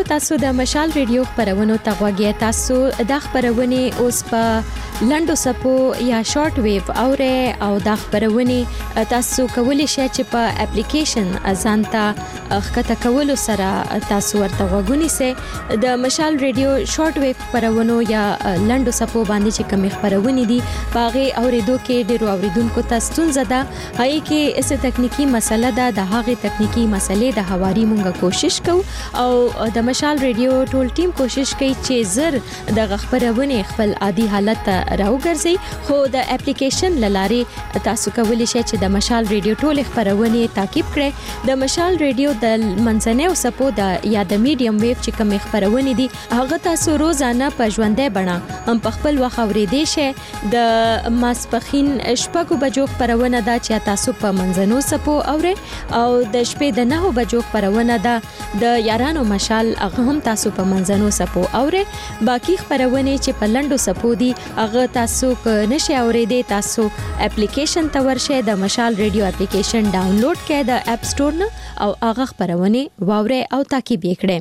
تاسو د مشال ریډیو خبرونو ته غوږی تاسو د خبرونه اوس په لندو سپو یا شارټ ویو او د خبرونه تاسو کولی شئ چې په اپلیکیشن ازانتا خکته کولو سره تاسو ورته غوږونی سي د مشال ریډیو شارټ ویو خبرونو یا لندو سپو باندې چې کوم خبرونه دي باغه اوریدو کې ډیرو اوریدونکو ته ستونزه ده هي کې اس تکنیکی مسله ده د هغه تکنیکی مسلې د حواري مونږه کوشش کوو او د مشال ریډیو ټول ټیم کوشش کوي چې زر د خبرونه خپل عادي حالت راوګرځي خو د اپلیکیشن لاره تاسو کولی شئ چې د مشال ریډیو ټول خبرونه تعقیب کړئ د مشال ریډیو د منځنۍ او سپو د یا د میډیم ویو چې کوم خبرونه دي هغه تاسو روزانه په ژوندۍ بڼه هم په خپل وخت اورېدئ شئ د ماسپخین شپږو بجو خبرونه ده چې تاسو په منځنو سپو اورئ او د شپې د 9 بجو خبرونه ده د یارانو مشال هغه هم تاسو په منځنو سپو اورئ باقی خبرونه چې په لندو سپو دي هغه تاسو ک نشي اوریدئ تاسو اپلیکیشن ته ورشئ د مشال ریډیو اپلیکیشن ډاونلوډ کړئ د اپ سٹور نه او هغه خبرونه واورئ او تعقیب کړئ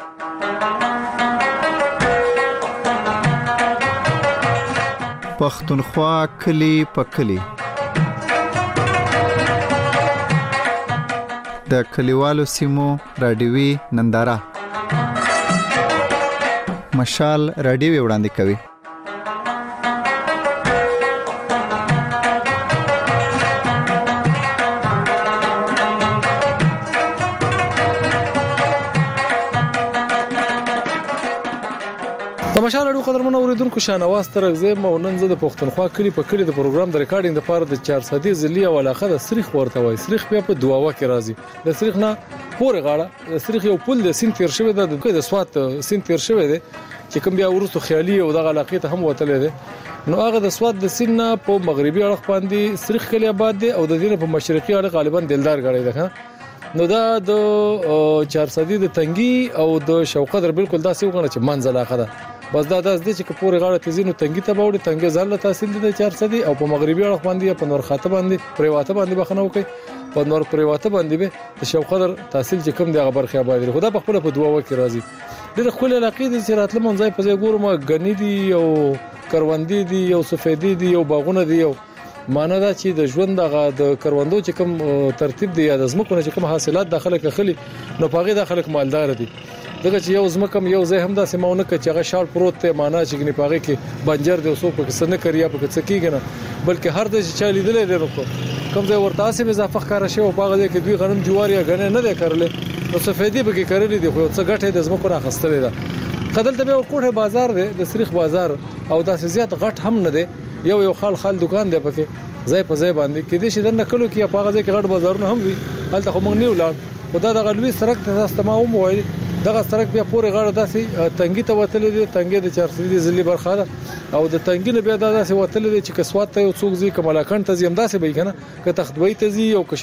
پښتونخوا کلی پکلی د کلیوالو سیمو رادیوي ننداره مشال رادیو وړاندې کوي مشال اړو قدرمن اوریدونکو شانواز ترغزه مونن زه د پښتونخوا کلی په کلی د پروګرام د ریکارډینګ لپاره د 400 ځلی او علاقه د سریخ ورته وای سریخ بیا په دواوا کې راځي د سریخ نه پورې غاړه د سریخ یو پل د سین تیر شوی د سوات سین تیر شوی دی چې کوم بیا ورسو خیالي او د علاقې ته هم وتلې ده نو هغه د سوات د سین نه په مغربي اړخ باندې سریخ کلی آباد دی او د دې په مشرقي اړخ غالبا دلدار غړي ده نو دا د 400 د تنګي او د شوقدر بالکل داسې وګڼه چې منځ علاقه ده بس دا داس دي چې پورې غاړه تزینو تنګي ته باوړي تنګي ځل تحصیل دي 400 او په مغربي اړخ باندې په نور خاطه باندې پریواته باندې بخنو کوي په نور پریواته باندې به د شوقدر تحصیل چې کوم دی خبر خیا باندې خدا په خپل په دوا وکي راځي د خپل علاقې د چراتله منځای په ځای ګورم غنی دي او کروندې دي او سفیدې دي او باغونه دي او معنی دا چې د ژوند د کروندو چې کوم ترتیب دی یا د زمکو چې کوم حاصلات داخله کخلي نو پاغي داخله مالدار دي دغه چې یو زمکم یو ځای هم دا سیمونه کې چې هغه شال پروت ته معنا چې ګنې پاغي کې بنجر دی اوسو په څه نه کړیا په څه کېږي نه بلکې هر د چې لیدلې دی نو کوم ځای ورته اسې اضافه ښکارا شي او پاغه کې دوی غنم جوار یا غنه نه دی کړل نو سفیدی به کې کړل دي خو څه غټه د زمکو راخستلې ده خدل ته یو کوټه بازار دی د سریخ بازار او داسې زیات غټ هم نه دی یو خال دکان دی پکې ځای په ځای باندې کې دې شي د نکلو کې پاغه کې غټ بازارونه هم وي هلته خو موږ نه ولاړ خدا د غلوي سرک ته تاسو ما وایي دغه سرک بیا پورې غاړه داسې تنګي ته وتلې دي تنګي د 400 ځلې برخه ده او د تنګي نه بیا داسې وتلې دي چې کسوات ته یو څوک زی کملاکند ته زم داسې به کنه که تختوي ته زی او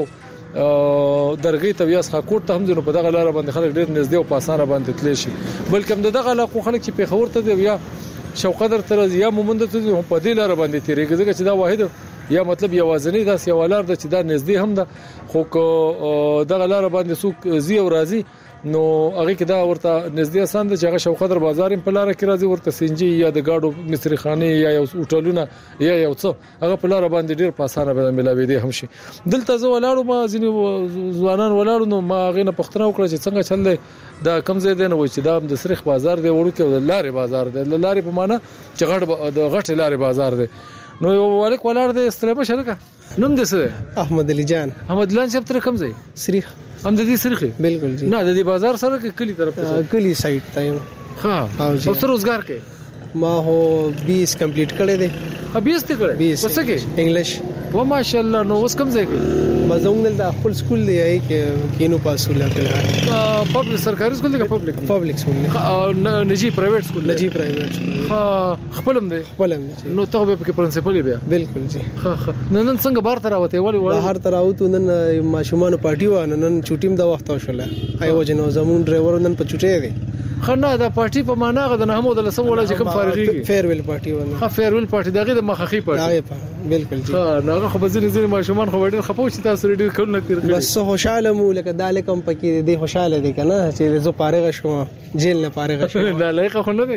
کشرګړو درګي ته بیا ښاکوټ ته هم ځنو په دغه لار باندې خلک ډېر نږدې او په اسانه باندې تللی شي بلکې دغه علاقو خلک چې په خبر ته دی یا شوقدر تر یا مومند ته په دې لار باندې تیریږي چې دا واحد یا مطلب یوازنی داس یو لار د چې دا نږدې هم ده خو دغه لار باندې څوک زی او راضي نو هغه کې دا ورته نږدې آسان ده چې هغه شوقدر بازار په لار کې راځي ورته سنجي یا د گاډو مصری خانه یا یو هوټلونه یا یو څه هغه په لار باندې ډیر په اسانه به ملاوي دي هم شي دلته زه ولاړو ما ځینې ځوانان ولاړو نو ما غینه پښتنه وکړه چې څنګه چل دی دا کم ځای دی نو چې دا د سریخ بازار دی ورته د لارې بازار دی د لارې په معنا چې د غټ لارې بازار دی نو یو والک ولاړ دی استلمه شرکه نوم دې څه احمد علي جان احمد لان صاحب تر کم ځای سریخ هم د دې سریخ بالکل جی نه د دې بازار سره کې کلی طرف ته کلی سایت ته ها او سره روزګار کې ما هو 20 کمپلیټ کړی دی 20 ته کړی وڅ کې انګلیش و ماشاءالله نو اوس کم ځای کې مزونګ د خپل سکول دی کې کینو پاسوله کړل پبلک سرکاري سکول دی که پبلک سکول نجی پرایویټ سکول نجی پرایویټ ها خپلم دی نو ته به کې پرنسپل بیا بالکل جی ها نن څنګه بار تر اوته ولی بهر تر اوته نن ماشومان پارټي و نن چوټیم د وخت وشله ایو جنو زمون ډرایور نن په چوټي دی خنه دا پارټي په معنا غو د نه هم د لسم ولا چې کوم فارغي فیرویل پارټي ونه ها فیرویل پارټي دغه د مخخي پارټي بالکل جی ها ناغه خو بزنه ماشومان خو ډېر خپو چې تاسو ډېر کول نه تیر کړی بس خوشاله مو لکه دالکم پکې دې خوشاله دي کنه چې زه فارغ شوم جیل نه فارغ شوم دا لایق خو نه دی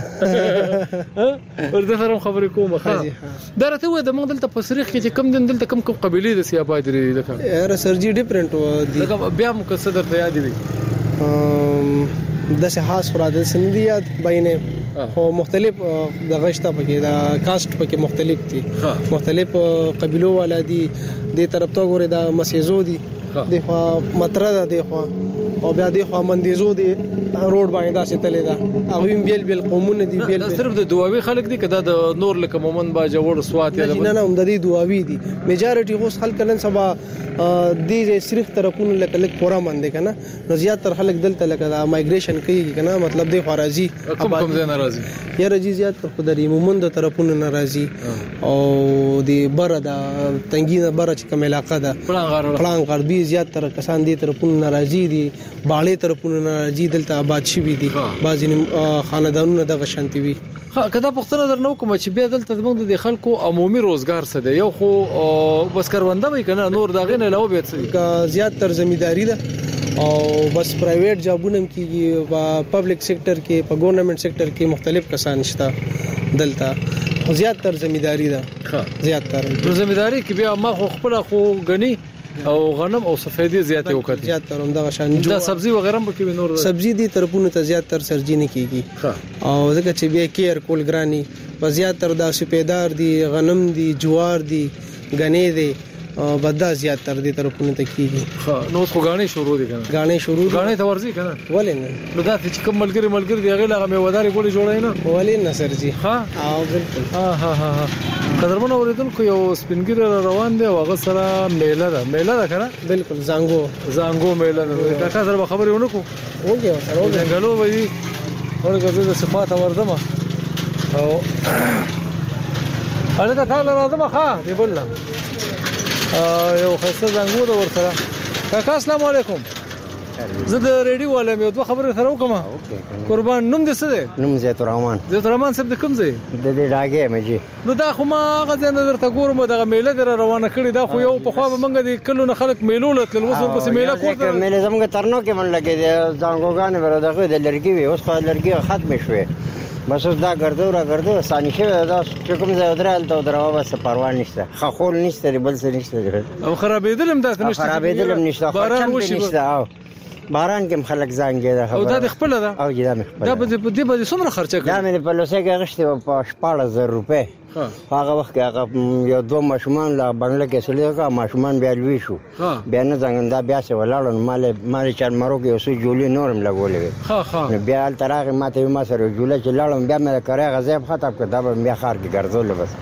ورته سره خبرې کوم ها دا راته و د موږ دلته په سریخ کې چې کم دن دلته کم قبيله د سیابای دی لکه یاره سرجی ډیفرنٹ و دي لکه بیا مو قصه درته یاد دی د سحاس فراد سندیات بینه خو مختلف د غشته پکې د کاست پکې مختلف دي مختلف قبيلو والا دي د طرف ته ګوره د مسیزو دي د خو متره ده د خو او بیا د خو مندیزو دي روډ باندې دا ستلې ده او بیل بیل قومونه دي بیل صرف د دواوی خلک دي کدا د نور لکه مومن با جوړ سوات یا نه نه هم د دې دواوی دي میجارټي اوس خلک نن سبا د صرف طرفونه لکه لک پورا مند کنه نو زیات تر خلک دلته لکه مایګریشن کوي کنه مطلب د خارجي کوم ځای ناراضي یا رجی زیات تر خدای مومن د طرفونه ناراضي او د بره د تنګینه بره چې کوم علاقه ده پړان غربي زیات تر کسان دي طرفونه ناراضي دي باړې طرفونه ناراضي دلته آباد شي دي بعضی خاندانونه د غشنتي وي کدا پښتنه درنو کوم چې بیا دلته موږ د خلکو عمومي روزګار څه دی یو خو بس کرونده وي کنه نور داغه نه علاوه به څه زیات تر زمینداری ده او بس پرایویټ جابونه کیږي په پبلک سېکټر کې په ګورنمنت سېکټر کې مختلف کسان شته دلته زیات تر زمینداری ده زیات تر زمینداری کې بیا ما خو خپل خو غني او غنم او سفیدی زیاتې وکړي زیات تر هم دا شان دا سبزی وغیرہ به کې نور سبزی دي طرفونه ته زیات تر سرجی نه کیږي او ځکه چې بیا کیر کول ګرانی په زیات تر دا سپیدار دي غنم دي جوار دي غنې دي بدا زیات تر دي طرفونه ته کیږي نو خو غاڼې شروع دي کنه غاڼې ته ورځي کنه ولې نه نو دا چې کوم ملګری دی هغه لغه مې وداري ګولې جوړای نه ولې نه سرجی ها او بالکل ها قدرمن اوریدونکو یو سپینګر روان دی هغه سره میله ده کنه بالکل زانګو میله ده کاکا سره خبرې ونکو اوګه سره څنګهلو وي ورګه د صفات وردمه او انا ته تعال راځم ښا دی بوله یو خاصه زنګو ده ورسره کاکا السلام علیکم زه د ریډیو والا مې دوه خبرې سره وکم قربان نوم دې څه دی نوم زیت الرحمن صاحب د کوم ځای د دې راګه مې جی نو دا خو ما غزه نظر ته ګورم دغه میله در روانه کړی دا خو یو په خوا به منګه د کلو نه خلک میلو لتل وسور پس میله کوته میله زموږ ترنو کې من لګي د زنګوګان ور دغه د لړکی وي اوس خو لړکی ختم شوه بس اوس دا ګرځو سانی شوه دا چې کوم ځای درال ته دروا بس پروا نشته خول نشته بل څه نشته او خرابېدلم دا نشته خرابېدلم نشته باران وشي او باران کې خلک زنګ دی او دا د خپل ده او دا مې خپل دا به څومره خرچه کړ دا مې په لوسه کې غشته په 14000 روپے هغه وخت هغه یو دوه ماشومان لا بنگله کې سړي کا ماشومان بیا لوي شو بیا نه څنګه دا بیا څه ولاړ مال چار مارو کې اوسې جوړې نورم لګولې بیا ترغه ماته ما سره جوړه چې لاړم بیا مې کړه غزيب ختم کړ دا بیا خار کې ګرځول بس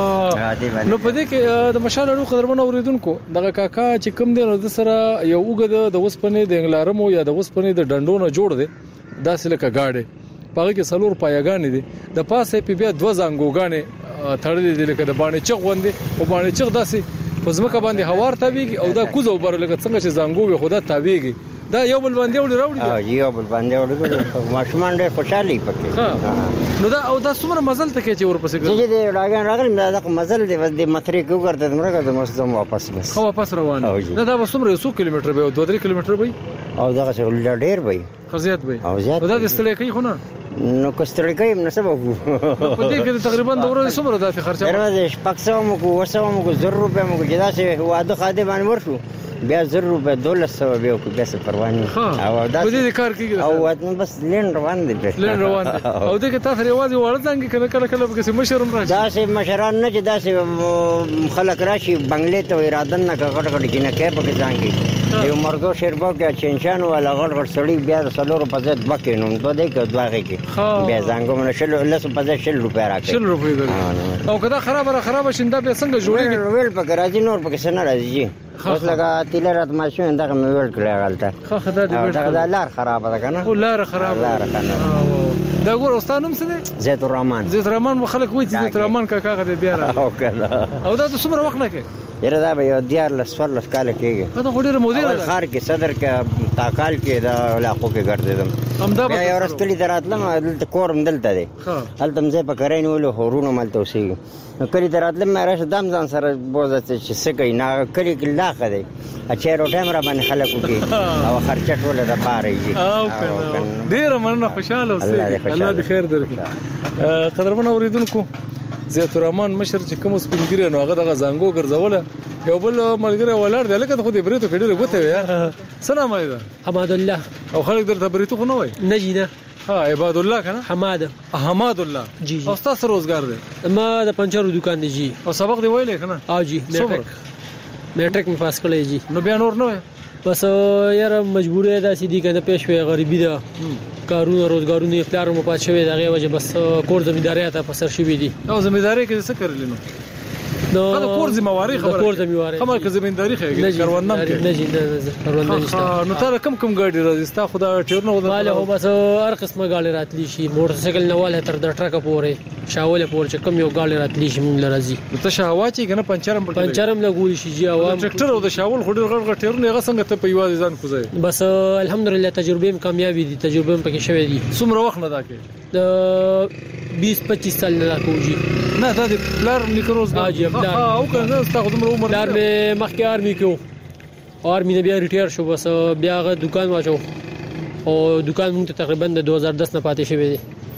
نو په دې کې د مشال لرو قدرمن اوریدونکو دغه کاکا چې کوم دی نو د سره یو وګد د وسپنې د انګلارمو یا د وسپنې د ډندونو جوړ دی دا سلکه گاډي پاره کې سلور پایګانې دي د پاسه په بیا دوه زنګوګانې تړلې دي لکه د باندې چغ وندي او باندې چغ داسې پزمکه باندې هوار تاویږي او دا کوزو بر لکه څنګه چې زنګو خدا تاویږي دا یو بل باندې وړي یو بل باندې وړي ماشومان ډېر خوشالي پکې نو دا او دا څومره مزل ته کې چې ورپسې چې دې راغلی دا مزل دی بس د مترې کو ورته مرګه د مستم واپس بس خو واپس روان دا به څومره 100 کیلومتر به 2-3 کیلومتر به او دا څه ډېر به خزيات به او زیات دا د استلې کوي خو نه نو کوستړی کوي نو سبا په دې کې تقریبا د ورځې څومره داسې خرچه درځي شپږ کو وسو کو 1000 روپے مو جدا سه واده خاده باندې ورشو بیا 1000 روپے 1200 به کو بس پروانه او دا دې کار کیږي او وته بس لین روان دي او دې کې تاسو ریوازي ورځنګ کنه کله به کې مشرم راځي دا سه مشران نه چې دا سه خلک راشي بنگلې ته اراده نه کړه کې نه کې پکې ځانګي یو مرګو شیربو کې چنچان ولا غړ سړی بیا سلور په ځد بکینو دوه دې کې دوه کې بیا ځانګو من شل لس په ځد شل روپیا راکې شل روپیا او کدا خراب شنده به څنګه جوړیږي ویل پکې راځي نور پکې سن راځي اوس لګا تیلرات ماشین دا مې ویل کړل غلطه خدا دې دا لار خراب ده کنه او لار خراب دا ګور استادم څه دی زیت الرحمن خلک وایي چې زیت الرحمن کاکا دې بیا را او دا څومره وخت نه کې یره دا به یو 14 کال کېږي دا خو ډېره موده ده خار کې صدر کې تاکال کې دا علاقو کې ګرځیدم همدا بیا یو ورځ کلي ته راتلم دلته کورم دلته دی هلته مې ځای په کرای نیولو هورونه مالته اوسېږي نو کلي ته راتلم مې راشه دام ځان سره بوځه چې څه کوي نه کلي کې لاښه دی چې روټۍ هم را باندې خلک وکړي او خرچه ټوله د پاره یې ډېره مننه خوشحاله اوسئ الله دې خیر درکړي قدرمن اورېدونکو زیات الرحمن مشر چې کوم سپینګری نو هغه دغه زنګو ګرځوله یو بل ملګری ولاړ دی لکه خو دې بریتو کې ډېره ګوته وي سلام علیکم حماد الله او خلک درته بریتو خو نه وای نه جی نه ها عباد الله کنه حماد الله جی او تاسو روزګار دی ما د پنچرو دکان دی جی او سبق دی ویلې کنه او جی میټریک می پاس کړی جی نو بیا نور نه وای بس یاره مجبوری ده سیدی کنه پیش وی غریبی ده کارونه روزګارونه اختیار مو پات شوی دغه وجه بس کور زمینداری ته پسر شوی دي او زمینداری کې څه کړل نو دا کور زمیواری خبره کور زمیواری کومه کې زمینداری خېږي کاروانم کې نه جی نه کاروان نشته نو تر کم غاډي راځي ستا خدا ټیر نه مال هو بس هر قسمه غاډي راتلی شي موټر سایکل نه واله تر د ټرک پورې شاوله پور چې کم یو غاډي راتلی شي مونږ راځي ته شاوا چې کنه پنچرم لګول شي جی عوام ټریکټر او د شاول خډر غړ ټیر نه غسنګ ته په یوازې ځان کوزای بس الحمدلله تجربه هم کامیابی دي تجربه هم پکې شوې دي څومره وخت نه دا کې د 20-25 سال نه کوجی نه دا د پلار نیکروز دا جی پلار او کنه ستاسو عمر پلار مې مخکې آرمي کې آرمي نه بیا ریټایر شو بس بیا غو دکان واچو او دکان مونږ ته تقریبا د 2010 نه پاتې شوی دی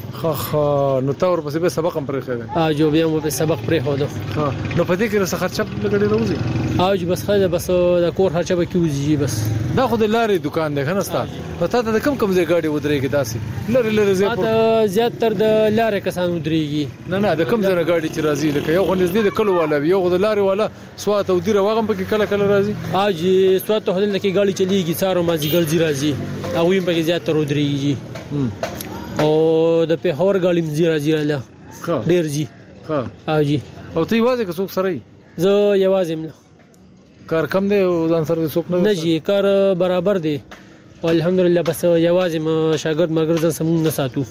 نو تور پسې به سبق هم پرې خېږي جو بیا مو په سبق پرې هو نو په دې کې رس خرچه لګړې راوځي او بس خاله بس د کور خرچه به کیږي بس دا خو د لارې دکان دی کنه ستاسو پتا ته کم ځای گاډي ودرېږي تاسو لری زیات زیات تر د لارې کسان ودرېږي نه د کم ځای گاډي چې راځي لکه یو خو نږدې د کلو والا یو د لارې والا سوات او دیره واغم پکې کله راځي اجي سوات ته هلته کې گاډي چلیږي سارو مازی ګرځي راځي او یې پکې زیات تر ودرېږي او د پیښور غاړي مزي راځي له ډیر جی ها جی او ته یوازې که څوک سره یې زه یوازې مله کار کم دی او ځان سره څوک نه جی کار برابر دی او الحمدلله بس یوازې ما شاګرد مرګ ځان سمون نه ساتو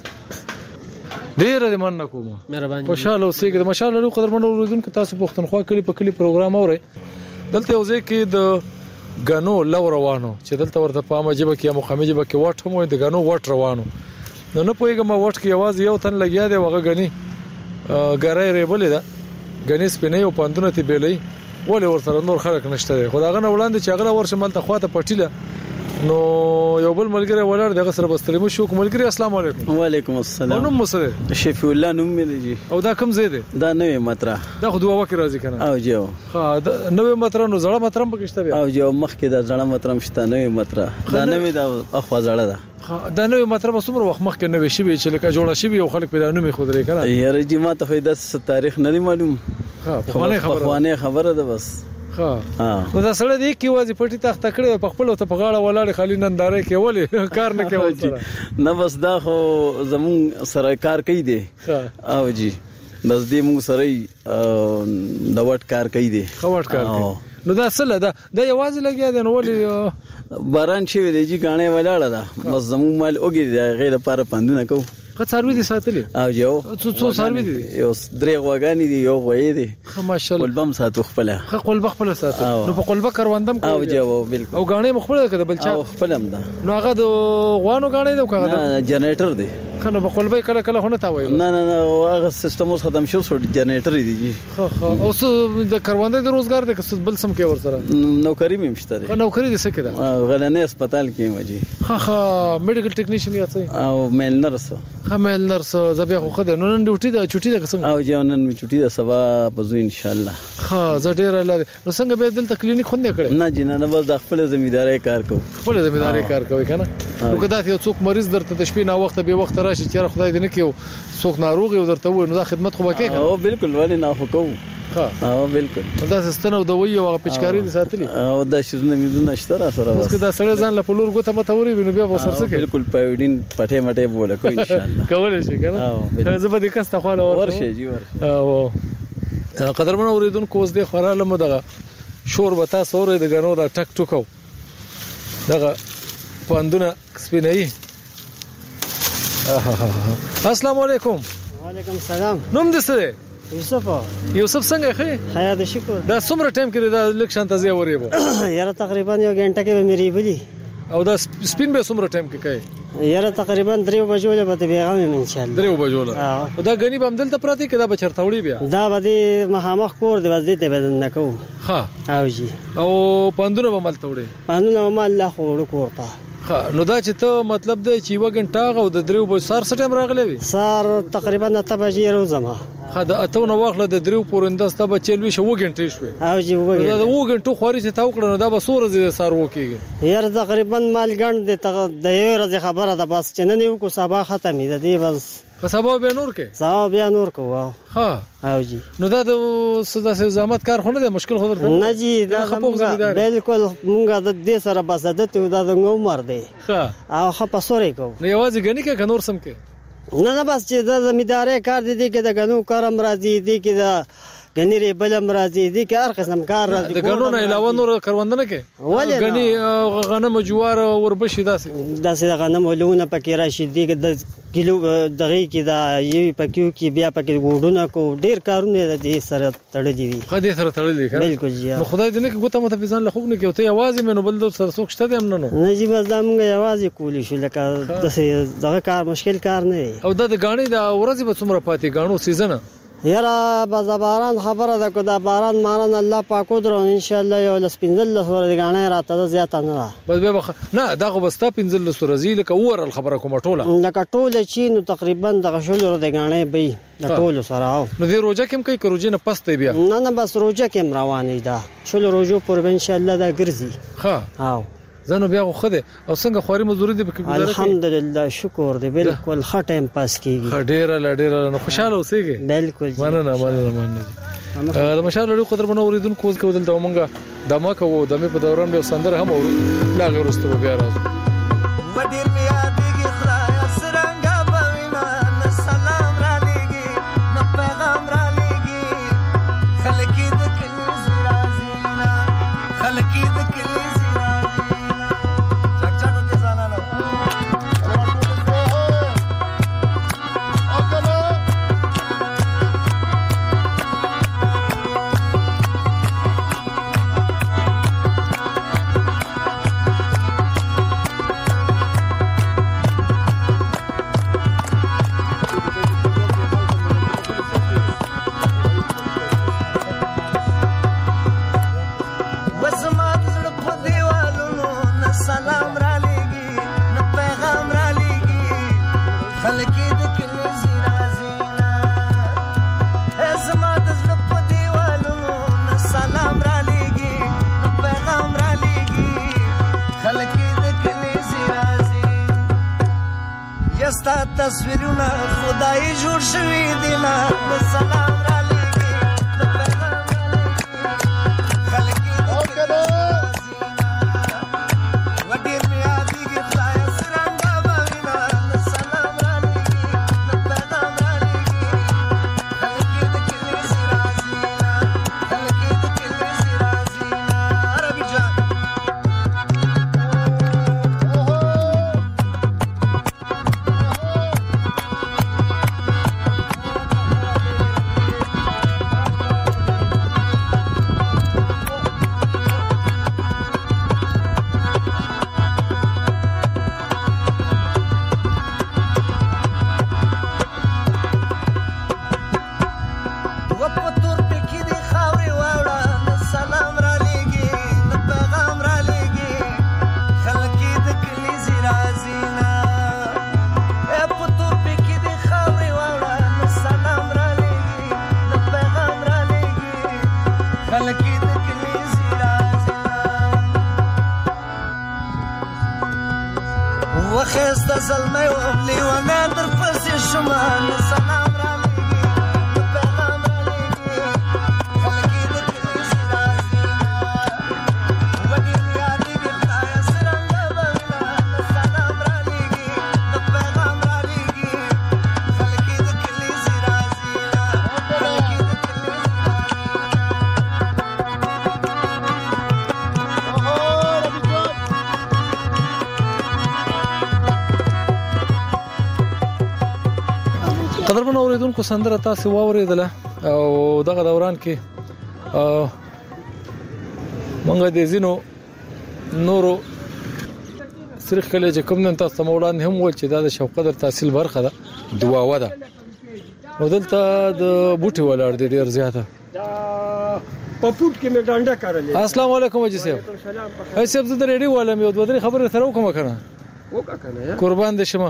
ډیر دې مننه کوم مهرباني خوشاله اوسئ د مشاله قدرمن اوریدونکو تاسو پښتونخوا کلی په کلی پروګرام اورئ دلته یو ځای کې د غنو لو روانو چې دلته ورته په عامه جبه کې مخامه جبه کې واټ هم د غنو واټ روانو نو پوهیږم واټ کې आवाज یو تن لګیا دی وغه غني ګرای ریبلې ده غني سپینې او پاندونه ته بیلې ولې ورسره نور خلک نشته خدای غنه وړاندې چې هغه ورشه ملته خواته پټیله نو یو بل ملګری ولاړ دغه سره بستلمو شو ملګری السلام علیکم وعلیکم السلام نو مسره شفیع الله نوم مې دی او دا کوم ځای دی دا نوې مطرح دا خو دوه وکي راځي کنه او جو ها دا نوې مطرح نو زړه مطرح پکې شته بیا او جو مخکې دا زړه مطرح شته نوې مطرح دا نوې دا اخوا زړه ده دا نوې مطرح څومره وخت مخکې نوې شي چې لکه جوړه شي او خلک پیدا نومې خو درې کنه یاره جی ما ته فائدہ تاریخ نه معلوم ها په خبره ده بس ها نو دا سره دی کې وازي پټي تخت کړي په خپل ته په غاړه ولاړ خالي ننداره کې ولې کار نه کوي نه بس دا خو زمون سره کار کوي دی او جی بس دې موږ سره د وټ کار کوي دی وټ کار کوي نو دا سره دا یوازې لګیا دی نو ولې باران شي دی چې غاڼه ولاړه ده بس زمون مال اوګي غیر لپاره پاندونه کو که څاروي دي ساتلې او یو څو څاروي دي یو درې غواګانی دي یو غوي دي ماشاءالله قلبم ساتو خپل قلب خپل ساتو نو په قلب کروندم او جو بالکل او غاڼه مخبره کده بل چا او خپلم ده نو هغه د غوانو غاڼه ده کغه جنریټر دی کنه په قلب کله هونه تا وایي نه هغه سیستم اوس ختم شو جنریټر دی اوس د کرونده د روزګار د کس بل سم کې ور سره نوکری مې مشته ده نوکری دې څه کړه غلنه هسپتال کې مجي میډیکل ټیکنیشن یا څه او میل نرس خمل نرس زبې خو خدای نو نن ډیوټي ده چټي ده قسم او جانن می چټي ده سبا پزو ان شاء الله زه ډیر لاره نو څنګه به دلته کلینیک خوندې کړې نه جنا نه بس د خپل ځمېداري کار کو خپل ځمېداري کار کوي کنه نو کدا ته څوک مریض درته د شپې نه وخت به وخت راشي چې خدای دې نه کیو څوک ناروغ یو درته وای نو دا خدمت خو وکړي او بالکل ولی نه خو کو او بالکل دا سستنه د وی او پچکاری دي ساتلی او دا شزونه میدونه شته سره بس کدا سره ځان له پلور ګوته متوري ویني بیا وسر څه بالکل پایډین پټه مټه بوله کو ان شاء الله کول شي کنه زه به د کسته خو ورشه جی ورشه او قدرمن اوریدونکو اوس د خوراله مو دغه شور به تاسو اورئ د غنو دا ټک ټکو دغه پاندونه سپینای السلام علیکم وعلیکم السلام نوم دې څه یوسف څنګه ښه خیر دې شکر دا څومره ټایم کې دا لک شانته زی اورې وو یاره تقریبا یو غنټه کې به مې ریبلی او دا سپین به څومره ټایم کې کوي یاره تقریبا 3 بجو له به پیغام ان شاء الله 3 بجو له دا غنی به عمدل ته پراتی کې دا بچرته وړي بیا دا به مخامخ کور دی وځي ته بدن نکو ها او جی او پاندونه به ملته وړي پاندونه ما الله خو ورته نو دا چې ته مطلب دی چې یو غنټه او د 3 بجو سار ټایم راغلی وي سار تقریبا 9 بجې روزما دا اته نو واخله د 3 پورنده ستا به چلوي شو غنټې شوي او جی وګورئ دا غنټو خوري چې تا وکړه دا به سور زی سار وکیږي یار تقریبا مال ګڼ د یو ورځ خبره ده بس چې نن یو کو سبا ختمې ده دی بس سبا به نور کې سبا بیا نور کو ها او جی نو دا د صدا سه زحمت کار خونه ده مشکل خبر نه جی دا بالکل مونږه د دې سره بس عادت دا د عمر دی ها او خپه سوري کو نو یوازې غنی کې کنور سم کې نه بس چې د زمینداري کار دي کې د غنو کارم راځي دي کې د غنی بلم راځي دي کې هر قسم کار راځي د غنو نه علاوه نور کاروندنه کې غنی غنم جوار وربشي داسې غنم ولونه پکې راشي دي کې د کیلو دغه کې دا یوي پکیو کې بیا پکې ګوډونه کو ډیر کارونه دي سره تړلې وي خدای سره تړلې ښه بالکل جی نو خدای دې نه کې ګوته مت فزان لخوب نه کې ته आवाज مې نو بل سره څوک شته دې نه نه جی بس دا موږ आवाज کولی شو لکه دغه کار مشکل کار نه او د غاڼې د ورځې به څومره پاتې غاڼو سیزن یاره بازاران خبره ده کو دا باران ماران الله پاکو درو ان شاء الله یو لسپینځل سورې غاڼې راته زیاته نه بس به نه دا خو بستا پینځل سورې زی لکه اور خبره کوم ټوله لکه ټوله چې نو تقریبا د غشول د غاڼې به د ټوله سره او نو دی روزه کوم کوي روزه نه پسته بیا نه بس روزه کوم روانې ده شول روزو پر ان شاء الله دا ګرځي ها او زنه بیا خو ده او څنګه خوري مزوري دي بکې الحمدلله شکر دی بالکل ښه ټایم پاس کیږي ډېر نو خوشاله اوسېږي بالکل مننه د مشال لري قدر بنو اوریدونکو کوز کو دلته مونږه دمه کوو دمه په دوران به سندر هم اورو لا غیر واستو بیا راځو وډیر میا دیږي خدای سرنګا بوینا نه سلام را لګي نه پیغام را لګي خلکی د کلی زرازینا خلکی د کلی تصویرونه خدای جوړ شوی دی نه د سلام را لګي د پیغام را لګي خلک وډیر میا دیږي خدای سرنګا بوینا د سلام را لګي د پیغام را لګي خلک د کلی زرازینا خلک د کلی زرازینا عربي جان وخسته زلمه و لیوانه در پسې شما سلام را لګي د پیغام را لګي خلک د کلی زرازینا وډیر میا دیږي خدای سرنګا بوینا د سلام را لګي د پیغام را لګي خلک د کلی زرازینا خلک د کلی قدرمن اوریدونکو سندره تاسو واوریدله او دغه دوران کې مونږ د زینو نورو سرخ کله چې کوم نن تاسو مولانا هم ول چې دا د شوقدر تحصیل برخه ده دواوه ده نو دلته د بوټي ولاړ دي ډیر زیاته په پوت کې مې ډانډه کارلې. السلام علیکم اجي صاحب. هي صاحب زه د ریډیو والم یو دوه درې خبره سره وکم کنه. وکړه قربان دې شمه.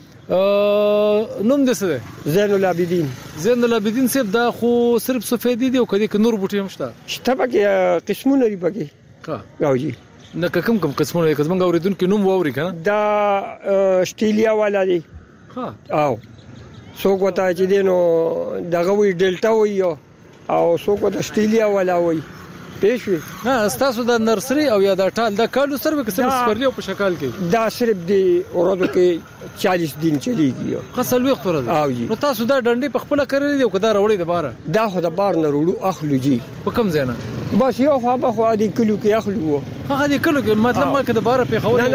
نوم دې څه ده؟ زین العابدین. زین العابدین صاحب دا خو صرف سفیدی دی او کدي ک نور بوټي هم شته. شته پکې قسمونه لري پکې. ها. راوځي. نه کوم قسمونه کوم اوریدونکو نوم ووري کنه. دا استرالیا والا دی. ها. او څوک وتا چې دینو دغه وی ډیلټا وی او څوک د استرالیا ولا وی پېښوي. نه تاسو د نرسري او یا د ټال د کالو سره به قسم سپرلی په شکل کې دا صرف دی ورځو کې 40 دن چلیږي. خاصه لوي خبره ده. نو تاسو دا ډنډي په خپل کړی دی او کدا راوړی د باره دا خو د بار نه وروړو اخلو جی په کم ځای نه بس یو خو به خو دې کلو کې اخلو هغه دې کلو کې مطلب ما کده باره په خور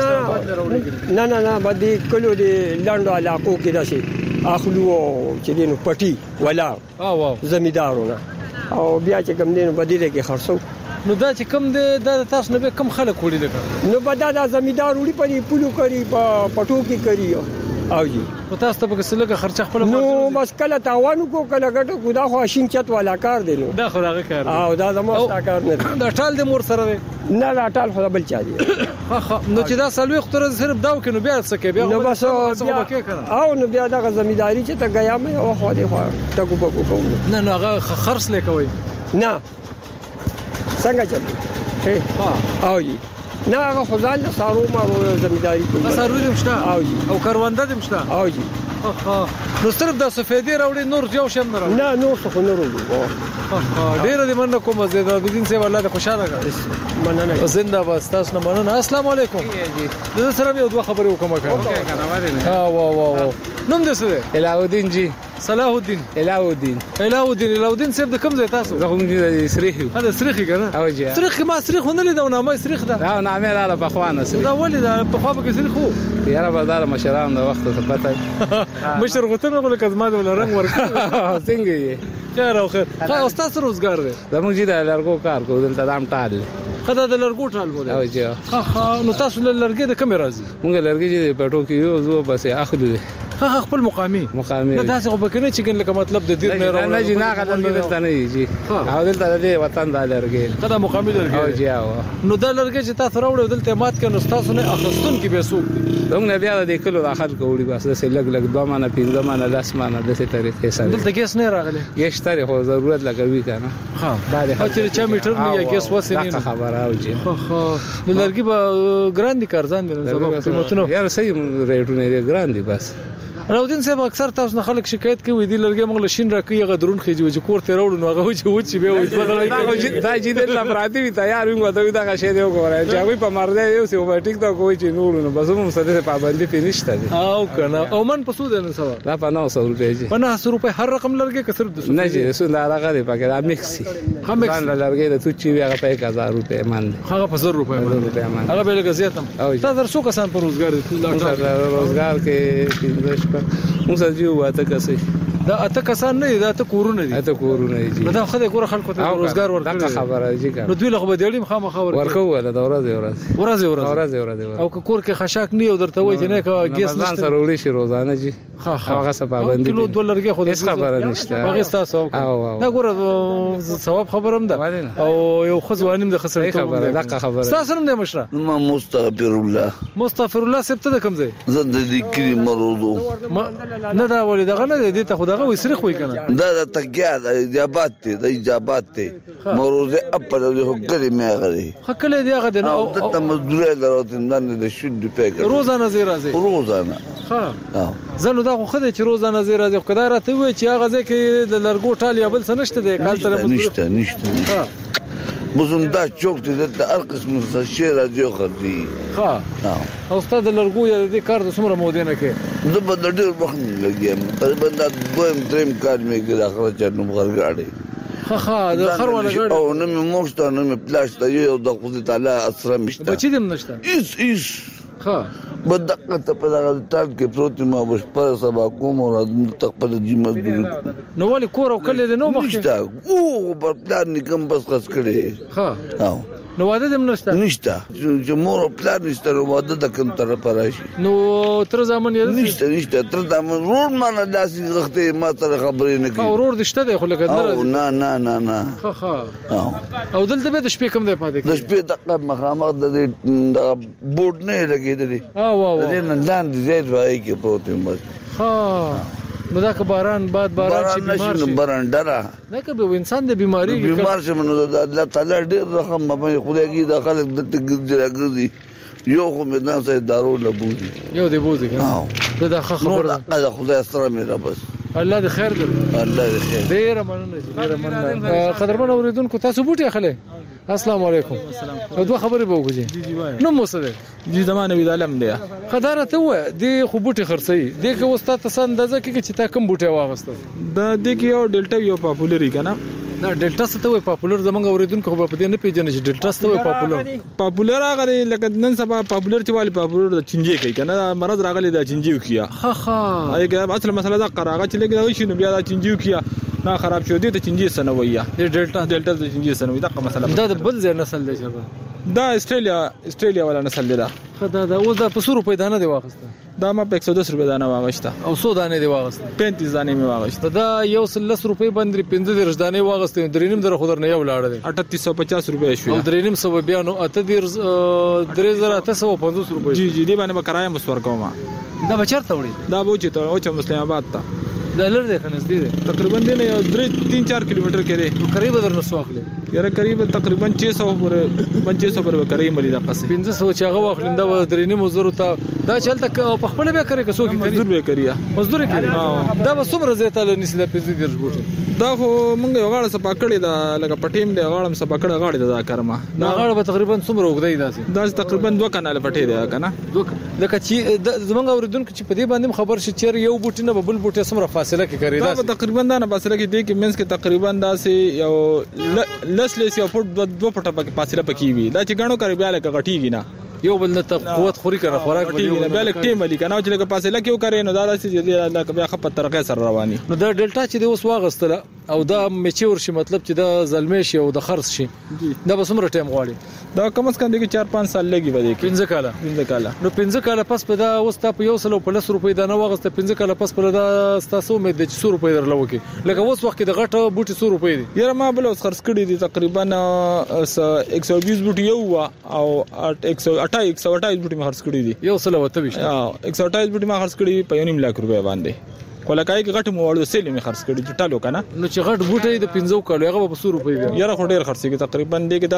نه باندې کلو دې لاندو علاقو کې راشي اخلو چې دینو پټي ولا واو زمیدارونه او بیا چې کوم دینو بدیله کې خرڅو نو دا چې کوم د تاسو نه به کم خلک وړي لګا نو بدا دا زمیدار وړي په پولو کوي په پټو کې کوي او جی او تاسو ته به څه لګه خرچه خپل نو بس کله تاوانو کو کله ګټو کو دا خو شین چت والا کار دی نو دا خو هغه کار او دا زموږ کار نه دا ټال د مور سره نه دا ټال خو بل چا دی نو چې دا سلوي خطر صرف داو کې نو بیا څه کې بیا نو بس او نو بیا دا زمیداری چې ته غیا مې او خو دې خو ټکو بکو کوم نه نو هغه خرڅ لیکوي نه څنګه چلو او جی نه هغه خدای له سارو ما زمیداری کوي سارو دې مشته او کاروانده دې مشته او جی نو صرف د سفیدی راوړي نور یو شم نه نه نور څه نه وروړو ډیر دې مننه کوم زید الدین صاحب الله دې خوشاله کړي مننه زنده باد تاسو نه مننه السلام علیکم زه سره یو دوه خبرې وکم کنه وا نوم دې څه دی الهودین جی صلاح الدین الهودین صاحب د کوم ځای تاسو زه هم دې سریخي دا سریخي کنه او جی سریخي ما سریخ نه لیدو نه ما سریخ ده دا نامه لاله په خوانه سریخ دا ولې دا په خوا به سریخ وو یاره بدل مشران د وخت ته پته مشر غوتنه غل کزما د رنگ ورکړ څنګه یې خیر او خیر خا استاد روزګار دی زموږ دې لارګو کار کوو دلته دام ټال خدای د لارګو ټال بوله او جی نو تاسو لارګي د کوم راځي موږ لارګي دې پټو کې یو زو بس اخلو خپل مقامي نه تاسو خو بکنه چې ګن لکه مطلب د دې نه راوړل نه جی نه غلط دلته نه جی او دلته د وطن د لارګي دا مقامي لارګي او جی نو دا لارګي چې تاسو راوړل دلته مات کړي نو تاسو نه اخستون کې به سوق موږ نه بیا د کلو داخل کوړي بس د لګ 2 مانه 15 مانه 10 مانه د څه طریقې سره دلته کیس نه راغلی کیس تاریخ او ضرورت لګوي کنه ها دا چې چا میټر نه یا کیس وسه نه خبره او جی نو لارګي به ګراندي کارزان دي نو قیمتونه یار صحیح ریټونه دي ګراندي بس راودین صاحب اکثر تاسو نه خلک شکایت کوي دی لرګي موږ لشین راکې غدرون خېږي چې کور ته راوړو نو هغه چې به وي دا چې د لپاره دی تیار وي غوډه دا غشې دی وګورئ چې هغه په مرده یو سی اوټیک دا کوی چې نور نو بس موږ سره پابندي پینشته دي او کنه او من په سود نه سوا دا په 900 روپے جی 900 روپے هر رقم لرګي کثر د نه جی سود دا هغه دی پکې دا مکسي هم لرګي د توچی وی هغه په 1000 روپے مان هغه په 1000 روپے مان هغه به لګ زیاتم تاسو څو کسان په روزګار دي روزګار کې موږ یو واته کسي دا اته کسان نه دا ته کورونه دي جی دا خدای ګوره خلکو ته روزګار ورکړي خبره جی نو دوی له بدیړم خامخ ورکو ولا دا ورځ او کور کې خشاک نه یو درته وای چې نه ګیس نه سره وړي شي روزانه جی هغه سبابندي کیلو $2 خو هیڅ خبره نشته هغه تاسو دا ګوره ثواب خبرم ده او یو خزوانیم د خسرې خبره دا خبره تاسو هم د مشره ما مستغفر الله سپته د کوم ځای زه د ذکر مرودو نه دا ولې دغه نه دي ته خدای وي سرخ وي کنه دا تګیا د اجابات ته مروزه خپل د هګری مې غري خکله دی هغه نه او د مزدوري دروته نه د شود پیګ روزانه زی راځي ها زنه دا خو خدای چې روزانه زی راځي خدای راته وي چې هغه ځکه د لرګو ټال یا بل څه نشته دی کال تر نشته مزوندا چوک ته د هر قسم شی راځي خري ها او استاد لرګو یا د کار د څومره مودې نه کې زه په ډېر وخت لګیم تقریبا د دویم دریم کار مې کې راخره چنو غرغاړي ها د خر ولا غړ او نو مې موشته نو مې پلاش ته یو د خدای تعالی اسره مشته بچی دم نشته ایس ها بدقه ته په دغه ټال کې پروت ما بشپړ سبا کوم او تقبل دي مزدور نو ولې کور او کله دې نو نشته او په پلان نکم بس خاص کړي ها نو واده دې نشته چې مور او پلان نشته نو واده د کوم طرف راشي نو تر ځامن یې نشته تر ځامن روړ ما نه داسې غخته ما سره خبرې نه کوي اورور دې شته خو لکه نه ها او دلته به د شپې کوم دی پاتې د شپې دغه مخامخ د بورډ نه لګېدلی دې نن لاندې زید وایي کې پروت یم بس ها نو دا که باران شي بیمار شي باران ډره نه که به انسان د بیماری بیمار شي نو الله تعالی ډېر رحم باندې خدای کې د خلک د ګرځي یو خو مې نه سي دارو لبوزي یو دې بوزي دا خبره ده خدای سره مې را بس الله دې خیر درکړي الله دې خیر ډېر مننه قدرمن اوریدونکو تاسو بوټي اخلي السلام علیکم دوه خبرې به وکړي نو موسده دې زمانه وی عالم دی خداره ته و دې خو بوټي خرڅي دې که وستا ته اندازه کې چې تا کوم بوټي واغسته دا دې کې یو ډیلټا یو پاپولری کنه دا ډیلټا څه ته وي پاپولر زمونږ اوریدونکو په دې نه پیژنې چې ډیلټا څه ته وي پاپولر هغه لکه نن سبا پاپولر چې والی پاپولر د چنجي کوي کنه مرض راغلی د چنجي کیه ها هغه اصل مسله دا قراغه چې لګي شي نو بیا د چنجي کیه نه خراب شو دي ته چنجي سنويه د ډیلټا د چنجي سنوي دا مسله دا د بل ځای نسل دی دا استرالیا ولا نسل دی دا خدای دا اوس د 500 روپۍ دانه دی واغسته دا ما په 110 روپۍ دانه واغسته او 100 دانه دی واغسته 35 دانه می واغسته دا یو 100 روپۍ باندې 15 دانه واغسته درینم در خو درنه یو لاړه دی 3850 روپۍ شو او درینم سو بیا نو 3850 روپۍ جی دی باندې ما کرایه مسور کوم دا بچرته وړي دا بوچ ته او چې مسلم آباد ته دا لر دی خنس دی تقریبا دی نه 3-4 کیلومتر کې دی قریب درنه سواخله یاره قریب تقریبا 600 پر قریب ملي د قصه 500 چې هغه واخلنده و درینه مزور ته دا چلته په خپل به کوي که څوک مزدور به کوي مزدور کوي دا به څومره زیات له نسل په دې درځبوټي دا خو مونږ یو غاړه سپا کړی دا لکه پټیم دی غاړم سپا کړه غاړه دا کارما دا غاړه به تقریبا څومره وګدای دا تقریبا 2 کناله پټی دی کنه لکه چې زمونږ اوریدونکو چې په دې باندې خبر شي چې یو بوټي نه بل بوټي سمره فاصله کې کوي دا تقریبا دا نه فاصله کې دی کې منځ کې تقریبا دا سي یو لس یو فوټ 2 فوټه په فاصله پکې وي دا چې غاڼو کوي بیا لکه غټیږي نه یو بل نه قوت خوري کنه خوراک غټیږي بیا لکه ټیم علی کنه چې لکه فاصله کې وکړي نو دا داسې لکه بیا خپل طریقې سره رواني نو دا ډیلټا چې د اوس واغستله او دا میچور شي مطلب چې دا زلمی شي او د خرڅ شي دا به څومره ټیم غواړي دا کم از کم د 4-5 سال لګي بده 15 کاله نو 15 کاله پس په دا اوس تا په 100 روپۍ دا نه واغسته 15 کاله پس په دا ستاسو امید د 100 روپۍ درلو کې لکه اوس وخت د غټه بوټي 100 روپۍ دي یاره ما بل اوس خرڅ کړی دي تقریبا 120 بوټي یو او 128 بوټي ما خرڅ کړی دي یو سل وته 128 بوټي ما خرڅ کړی په 1.5 لک روپۍ باندې کولکای کې غټ موړ د سیل می خرڅ کړی ټالو کنه نو چې غټ بوټي د 15 کالو هغه په 100 روپۍ دی یاره خو ډیر خرڅ کې تقریبا دې کې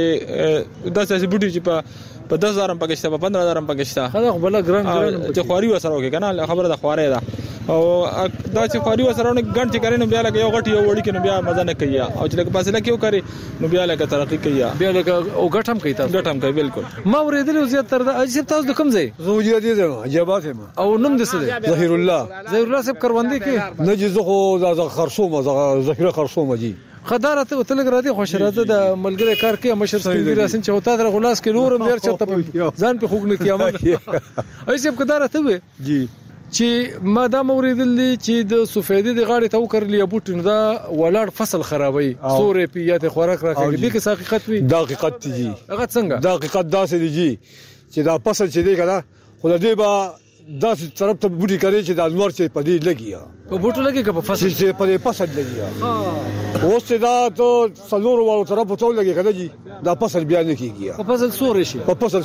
داسې بوټي چې په 10000 پکشته په 15000 پکشته خدا خو بل ګران چې خواري وسره وکي کنه خبره د خوارې ده او دا چې خواري وسره نه ګڼ چې کړي نو بیا لکه یو غټ یو وړي کې نو بیا مزه نه کوي او چې لکه فاصله کې وکړي نو بیا لکه ترقی کوي بیا لکه او غټم کوي تاسو غټم کوي بالکل ما ورېدل زیات تر دا اجازه تاسو د کوم ځای زوجیه دي عجبات هم او نوم دې څه دی ظهیر الله صاحب کروندې کې نجز خو دا خرصوم ذخیره خرصوم دي خداره ته تلګ را دي خوشراته د ملګری کار کې مشر سپینګری راسن چې وتا در غلاس کې نورم ډیر چته ځان په خوګ نه کیامه ایسه کداره ته وي جی چې ما دا موریدل چې د سفیدې د غاړې ته وکړلې بوټي نو دا ولاړ فصل خرابوي سورې پیات خوراک راکړي دې کې حقیقت وي دا حقیقت دي هغه څنګه دا حقیقت داسې دي چې دا فصل چې دی کنه خدای با داسې طرف ته بوټي کوي چې د انور چې پدې لګي په بوټو لګي که په فصل چې پدې فصل لګي اوس دا ته څلور والو طرف ته لګي کنه جی دا فصل بیا نه کیږي په فصل سوري شي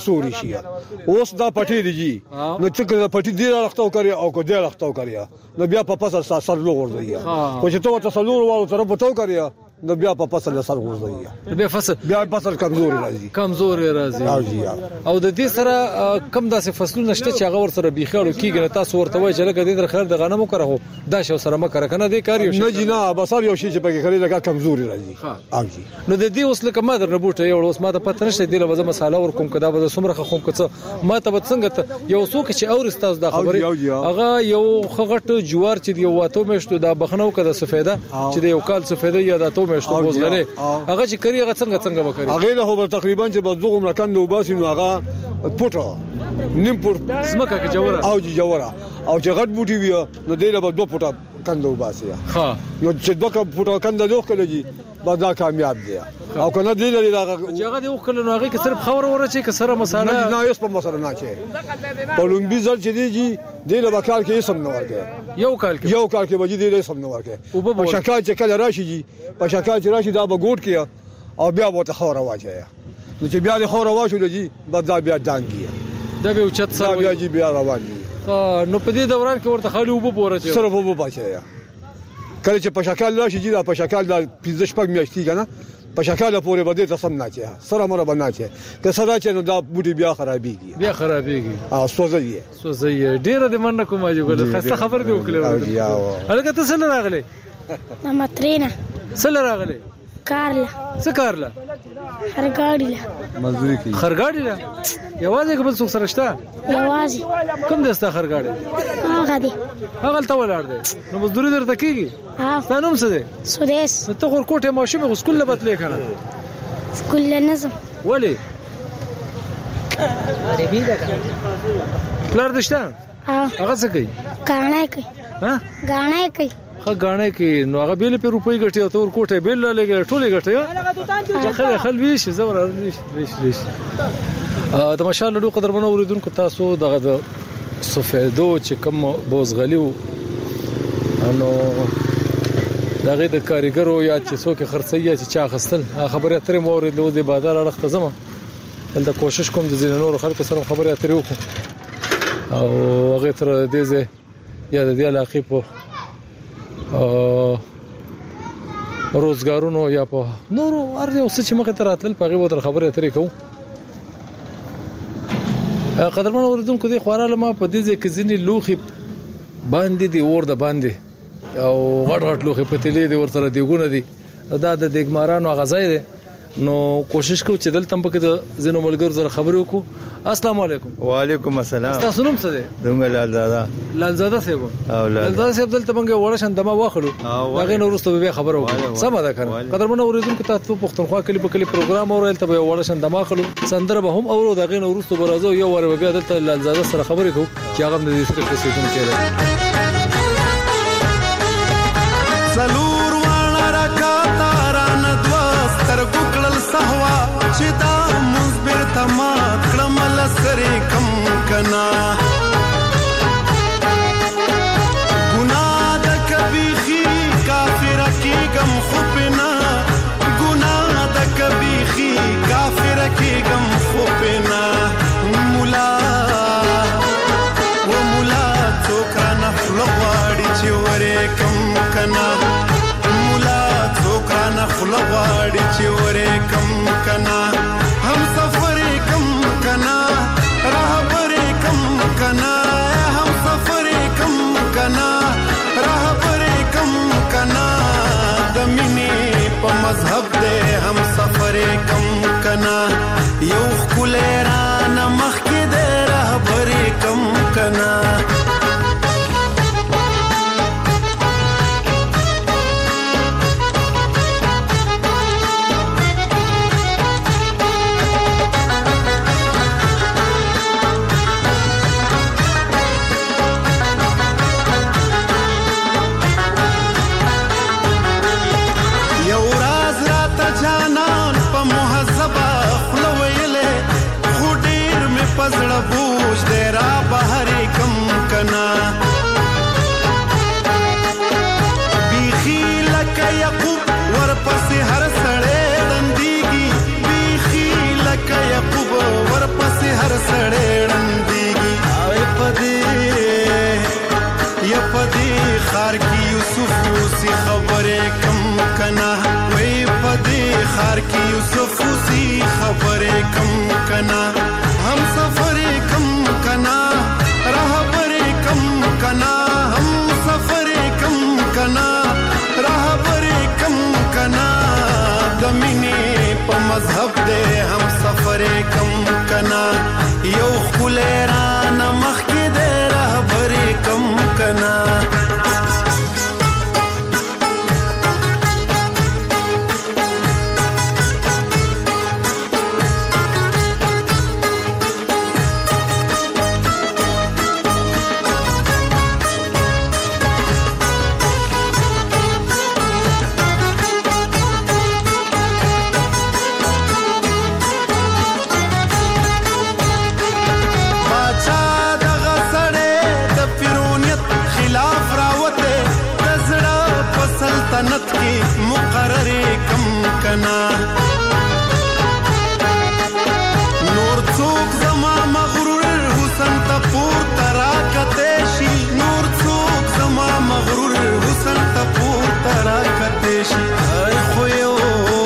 اوس دا پټي دي نو چې کله پټي دی راختو کوي او کو دی راختو کوي نو بیا په فصل سر لوګور دی خو چې ته څلور والو طرف ته کوي نو بیا په فصل سر ورځي بیا فصل کمزوري راځي او د دې سره کم داسې فصلونه نشته چې هغه ور سره بيخاړو کیږي نو تاسو ورته وایي چې لکه دې در خیر د غنمو کړو دا شو سره مکر کنه دې کار یو نه جنا بسار یو شی چې پکې خري لکه کمزوري راځي نو د دې اوس لکه ما در نه بوټه یو اوس ما ته پته نشته دی له وځه مساله ور کوم کدا به سمره خوم کڅ ما ته څنګه یو څوک چې اور استاد د خبره هغه یو خغټ جوار چې یو واتو مشتو دا بخنو کده سفیده چې د یو کال سفیده یا د تو مشتو بوزغله هغه چې کری هغه څنګه وکړي هغه له تقریبا چې بزوغ ملکان نو باسي نو هغه پټه نیم فوټ زمکه کې جوړه او جوړه او چې غټ بوټي وي نو دې له 2 فوټه کنده وباسي ها نو چې 2 فوټه کنده دوه کړي جی دا کامیاب دی او کنه دې لري دا چې هغه دې وکړل نو هغه کې صرف خور ورچې کې سره مساله نه یوس په مساله نه چي په لومبي ځل چې دی جی دې له وکال کې سم نه ورګي یو کال کې وجې دې سم نه ورګي په شکایت چې کله راشي جی په شکایت چې راشي دا به ګوټ کې او بیا به ته خور واچي نو چې بیا دې خور واچو جی بعد بیا دانګي دا به اوچت سره بیا جی بیا روان دي نو په دې دوران کې ورته خالي وبو ورچې سره وبو بچي کله چې په شکل راشي جی دا په شکل د 15 شپږ میاشتې کنه په شکل پورې بده ته سم نه چي سره مر باندې چي که سره چې نو دا بوټي بیا خرابيږي او سوځي ډیره د مننه کومه جو ګل خسته خبر دی وکړه هغه ته سره راغله ماترینا سره راغله کارلا څه کارلا خرګاډی لا مزدوري کوي خرګاډی لا یوازې کوم څوک سره شته یوازې کوم دستا خرګاډی هغه دی هغه ته ولاړ دی نو مزدوري درته کیږي ها نوم څه دی سودیس ته خور کوټه ماشومه سکول له بدلې کنه سکول نظم ولی عربي ده پلار دشته هغه څه کوي غاڼه کوي ها غاڼه کوي غاڼه کوي نو هغه بیل په روپۍ ګټي او تور کوټه بیل لګي ټوله ګټي خل ویش زور ویش د ماشاءالله ډو قدر منو اوریدونکو تاسو دغه د سفیدو چې کوم بوزغلیو نو دغه د کاریګرو یا چې څوک خرڅي چې چا خستل خبره اترې مورید له د بازار اړخته زما دلته کوشش کوم د زینو نور خلکو سره خبره اترې وکړو او هغه تر دې زه یا د دې علاقې په روزګارونو یا په نورو ارزو څه چې مخه تر اتل په غیبه تر خبره اترې کوم قدرمن اوریدونکو دي خوراله ما په دې ځکه ځینې لوخي باندې دی اور د باندې او غټ لوخي په تلې دی ورته دیګونه دي دا د دیګمارانو غزای دي نو کوشش کوو چې دلته په کې د زینو ملګرو سره خبرې وکړو السلام علیکم وعلیکم السلام تاسو نوم څه دی دومره لال زاده صاحب دلته موږ ورشن دمه واخلو هغه نو ورسته به خبرو سم ده کنه قدرمن اوریدونکو تاسو پښتونخوا کلی په کلی پروګرام اورل ته به ورشن دمه واخلو سندره به هم اورو دغه نو ورسته برازو یو ور به دلته لال زاده سره خبرې کوو چې هغه د دې سره څه کوي سلور وانا رکاتا ران دوستر ګکړل سهوا چې دا مزبر تما کړمل سره کم کنا ګناه د کبيخي کافر کی غم خوبنا ګناه د کبيخي کافر کی غم خوبنا مولا و مولا څوک نه فلواړي چې ورې کم کنا مولا څوک نه فلواړي چې ورې کم کنا هم سفر کم کنا رهبر کم کنا هم سفر کم کنا رهبر کم کنا د مینې په مذهب دې هم سفر کم کنا یو خلران مخ کې دې رهبر کم کنا پزړه بوج دې را بهر کم کنا بیخی لکه یعقوب ورپسې هر سړی رندېږي بیخی لکه یعقوب ورپسې هر سړی رندېږي پدې خار کې یوسف اوسې خبرې کم کنا وای پدې خار کې یوسف اوسې خبرې کم کنا هم سفر کم کنا رهبر کم کنا هم سفر کم کنا رهبر کم کنا د مینې په مذهب دې هم سفر کم کنا یو خلران مخ کې دې رهبر کم کنا کنا نور څوک زما مغرور حسن ته پورته راکته شي نور څوک زما مغرور حسن ته پورته راکته شي خو یو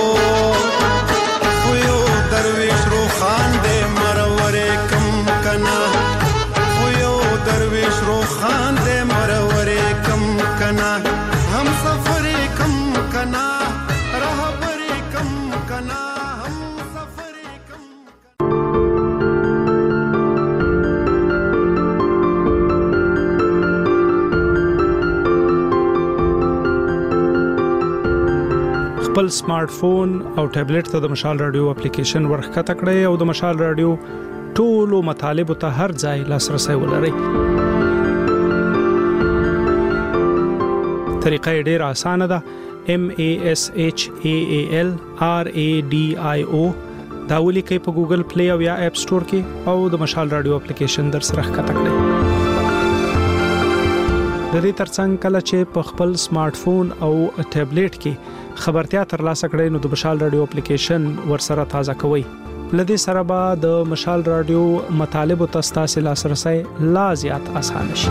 درویش روخان دې مرور کم کنا خو یو درویش روخان دې مرور کم کنا هم سفر کم کنا رهبر کم کنا هم سفر کم خپل سمارټ فون او ټابلیټ ته د مشال رادیو اپلیکیشن ورخته کړئ او د مشال رادیو ټولو مطالب ته هر ځای لاسرسي ولرئ. طریقه ډیره اسانه ده. MASHAAL RADIO دا ولیکئ په ګوګل پلی او یا اپ سٹور کې او د مشال رادیو اپلیکیشن در سره ښکته کړئ. د دې ترڅنګ کله چې په خپل سمارټ فون او ټابلیټ کې خبرتیا ترلاسه کړئ نو د مشال رادیو اپلیکیشن ورسره تازه کوئ. لدې سره به د مشال رادیو مطالب او تاسو لاسرسي لا زیات اسانه شي.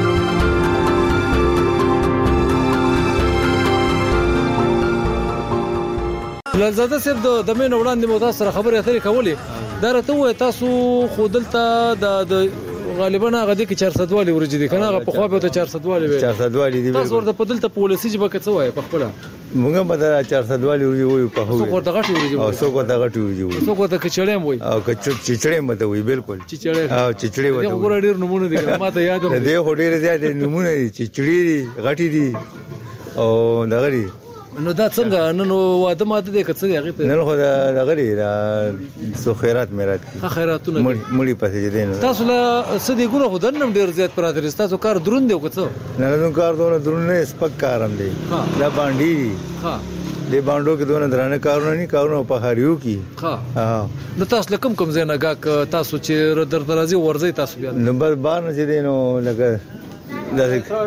لزاده صاحب د مين وړاندې مو تاسو سره خبرې اترې کولې دا راته وای تاسو خودلته د غالبا هغه د 400 والی ورجې دي کنه هغه په خو به 400 والی وي 400 والی دي تاسو ورته په دلته پولیسي جبه کې څه وای په خپل موږ به 400 والی وي په هو څو ورته غټي ورجې او څو ورته غټي ورجې څو ورته کچړې وای او کچړې مته وي بالکل چچړې او چچړې وته وګور ډیر نمونه دي ماته یاد ده دې هډې زیات نمونه دي چچړې غټي دي او دغري نو دا څنګه نن واده ماته دې کڅ هغه په نن خو دا غړي دا سو خیرات میرات خیراتونه مړی پاتې دي تاسو له سدي ګره خو دنم ډیر زیات پراته تاسو کار دروند دی وکړو نه نو کار دروند نه سپک کارم دی دا باندې ها دې باندې کې دونه درانه کارونه نه کارونه په هریو کې ها نو تاسو کوم زنه غاک تاسو چې در درازي ورځي تاسو بیا نمبر 12 نه دي نو لکه دا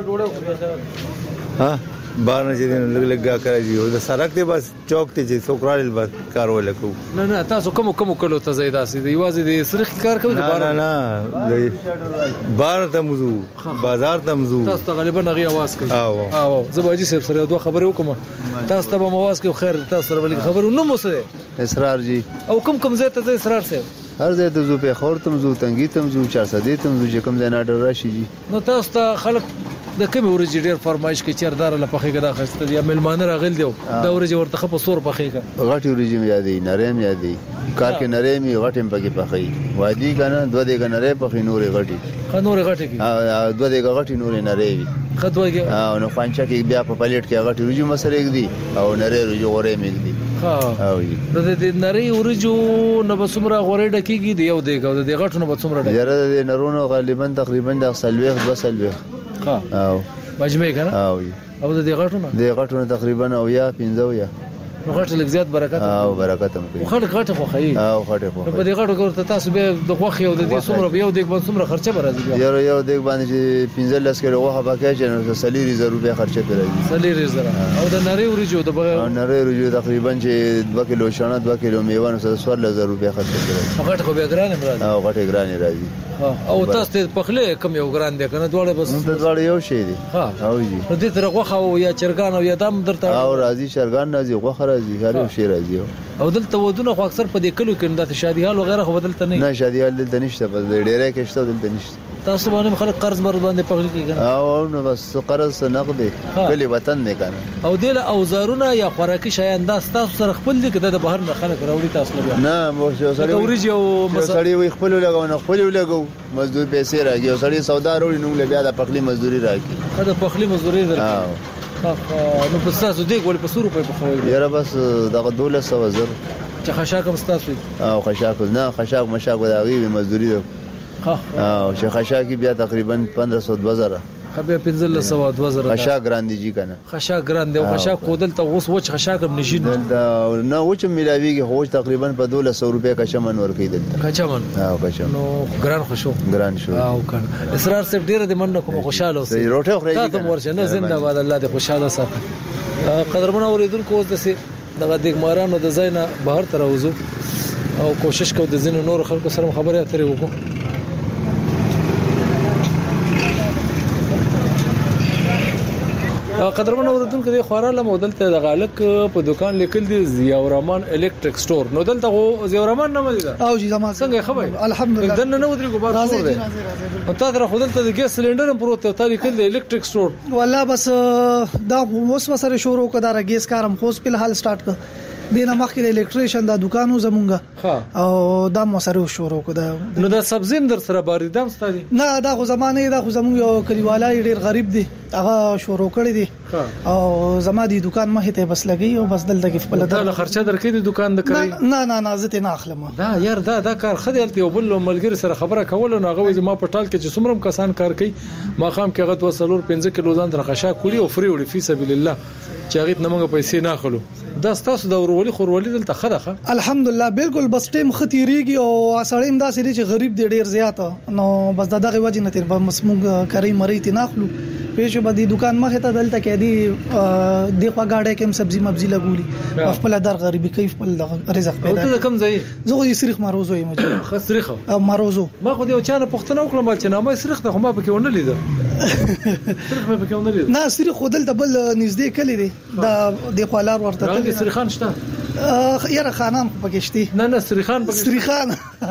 ها بار نه چې لګا کوي او د سړک ته بس چوک ته چې څوکرال بس کار ولکو نه تاسو کوم کلو ته زیداسي دی یوازې د سرخ کار کوي نه بار ته موضوع بازار ته موضوع تاسو غالبا غي आवाज کوي او زباجي صاحب سره دوه خبرې وکم تاسو ته به आवाज کوي خیر تاسو سره ولې خبرو نو مو سره اسرار جی او کوم ځای ته اسرار صاحب هر ځای ته زو په خور تم زو تنګي تم زو 400 تم زو چې کوم ځای نه ډر راشي جی نو تاسو ته خلک د کوم ورځې ډیر فرمایش کوي چې دار له پخې غدا خسته یا ملمانه راغل دی دا ورځې ورته خپ سور پخې کا غټي ورځې یادې نرم یادې کار کې نرم غټم پکې پخې وادي کنه دوه دې کنه نرم پخې نورې غټي نورې غټي کی دوه دې غټي نورې نرې خدوه کې نو پنځه کې بیا په پلیټ کې غټي ورځې مسره دی او نرې ورځې غورې مګ دی او د نری ورجو نو بسمره غوړې ډکیږي دی یو دی د غټو نو بسمره ډکیږي یاره د نرونو غالبا تقریبا د سلويخ 2 سلويخ او مجمع کنه او د دې غټو تقریبا او یا 15 یا نو غټه لږ زیات برکت او برکت هم کوي غټه خو خي او غټه خو په دې غټو کې تاسو به د خوخي او د دې څومره یو دیګ باندې څومره خرچه راځي یو دیګ باندې 15 کیلو غوښه پکې چې 30 روپیا خرچه راځي 30 او د نری ورجو د نری ورجو تقریبا چې 2 کیلو شانه 2 کیلو میوه 14000 روپیا خرچه راځي غټه خو به ګرانه راځي او غټه ګرانه راځي او تاسو ته پخله کم یو ګران دی کنه دواړه بس دواړه یو شی دي او جی دې تر غوخه او یا چرګان او یا دم درته او راځي چرګان راځي غوخه راځي هر یو شی راځي او دلته ودونه خو اکثر په دې کلو کې د شادي حال وغیرہ خو بدلته نه شادي حال دلته نشته بس ډیره کې شته دلته نشته تاسو باندې خلک قرض باندې پخلی کوي او نو بس قرض نقد کلی وطن نه کنه او دله اوزارونه یا خوراکي شیان د تاسو سره خپل دي کده د بهر نه خلک راوړي تاسو نه مو سړی ورجی او سړی وي خپل لګاو نه خپل لګاو مزدور پیسې راځي او سړی سودا وروړي نو بیا د پخلی مزدوري راځي دا پخلی مزدوري راځي نو په تاسو دې ول په 100 روپے په خوي یاره بس دغه 1200 زر چې خشاک هم تاسو او خشاک نه خشاک مشاک وداوی مزدوري ده او چې خشاک بیا تقریبا 1500 2000 خبر 1500 2000 خشاک ګراندې جی کنه خشاک ګراندې او خشاک کودل ته اوس وچ خشاک هم نشي نه وچ ملاویږي هو تقریبا په 1200 روپیا کا چمن ورکی دلته کا چمن او کا چمن نو ګران شو او کنه اسرار صاحب ډیر دې من کوم خوشاله اوسې روټه خوري تاسو ورشه نه زنده باد الله دې خوشاله ساتي قدرمن اوریدونکو اوس د دغه دګمارانو د ځای نه بهر ته راوځو او کوشش کوو د ځینو نور خلکو سره خبرې اترې وکړو. قدرمن اوردونکو د خوراله مودلته د غالک په دکان لیکل دي ضیاء الرحمن الکتریک سٹور. نو دلته ضیاء الرحمن نه مې ده او جی زما څنګه خبر الحمدلله دنه نو درې ګبار سور ده او تا در خودلته د ګیس سلندر هم پروت ته لیکل دی الکتریک سٹور. والله بس دا اوس سره شروع کړه ګیس کارم خو په حال سٹارټ کړ دینه مخکې د الکتریشن دا دکانو زمونږه او دا مو سره شروع کړه. نو دا سبزیم در سره باریدم ستادي نه دا خو زمانه دا خو زمونږ یو کلیوالای ډیر غریب دی هغه شروع کړی دی او زما دی دکان مخې ته بس لګي او بس دلته کې خپل دا خرچه درکې د دکان د کوي نه زه ته نه اخلم. دا یار دا کار خدایته یو بل ملګری سره خبره کول نو هغه ما په ټال کې چې څومره کسان کار کوي ما خام کې غت وسلور 15 کیلو ځان درخښه کولی او فری وړي فی سبیل الله چې هغه نه موږ پیسې نه اخلو. دا ستاسو د ورولي خورولي دلته خدخه الحمدلله بالکل بس ټیم ختیریږي او سړیم دا سړي چې غریب دی ډیر زیات نو بس دغه وجه نه تر مسموږ کوي مری تی ناخلو پېښه باندې دکان مخه ته دلته کې دی د پاګاډه کې سبزی مبزی لګولي خپل در غریبي کوي خپل رزق پیدا. ته کوم ځای زه یې سریخ ماروزو یم خسرخه ماروزو ما خو دې چانه پښتنه وکړم چې نامه سریخ ته ما پکې ونه لیدل سریخ مې پکې ونه لیدل نه سریخ خودل ته بل نږدې کلی دی دا د خالار ورته راغلی سریخان شته یاره خانان پکې شته نه سریخان پکې سریخان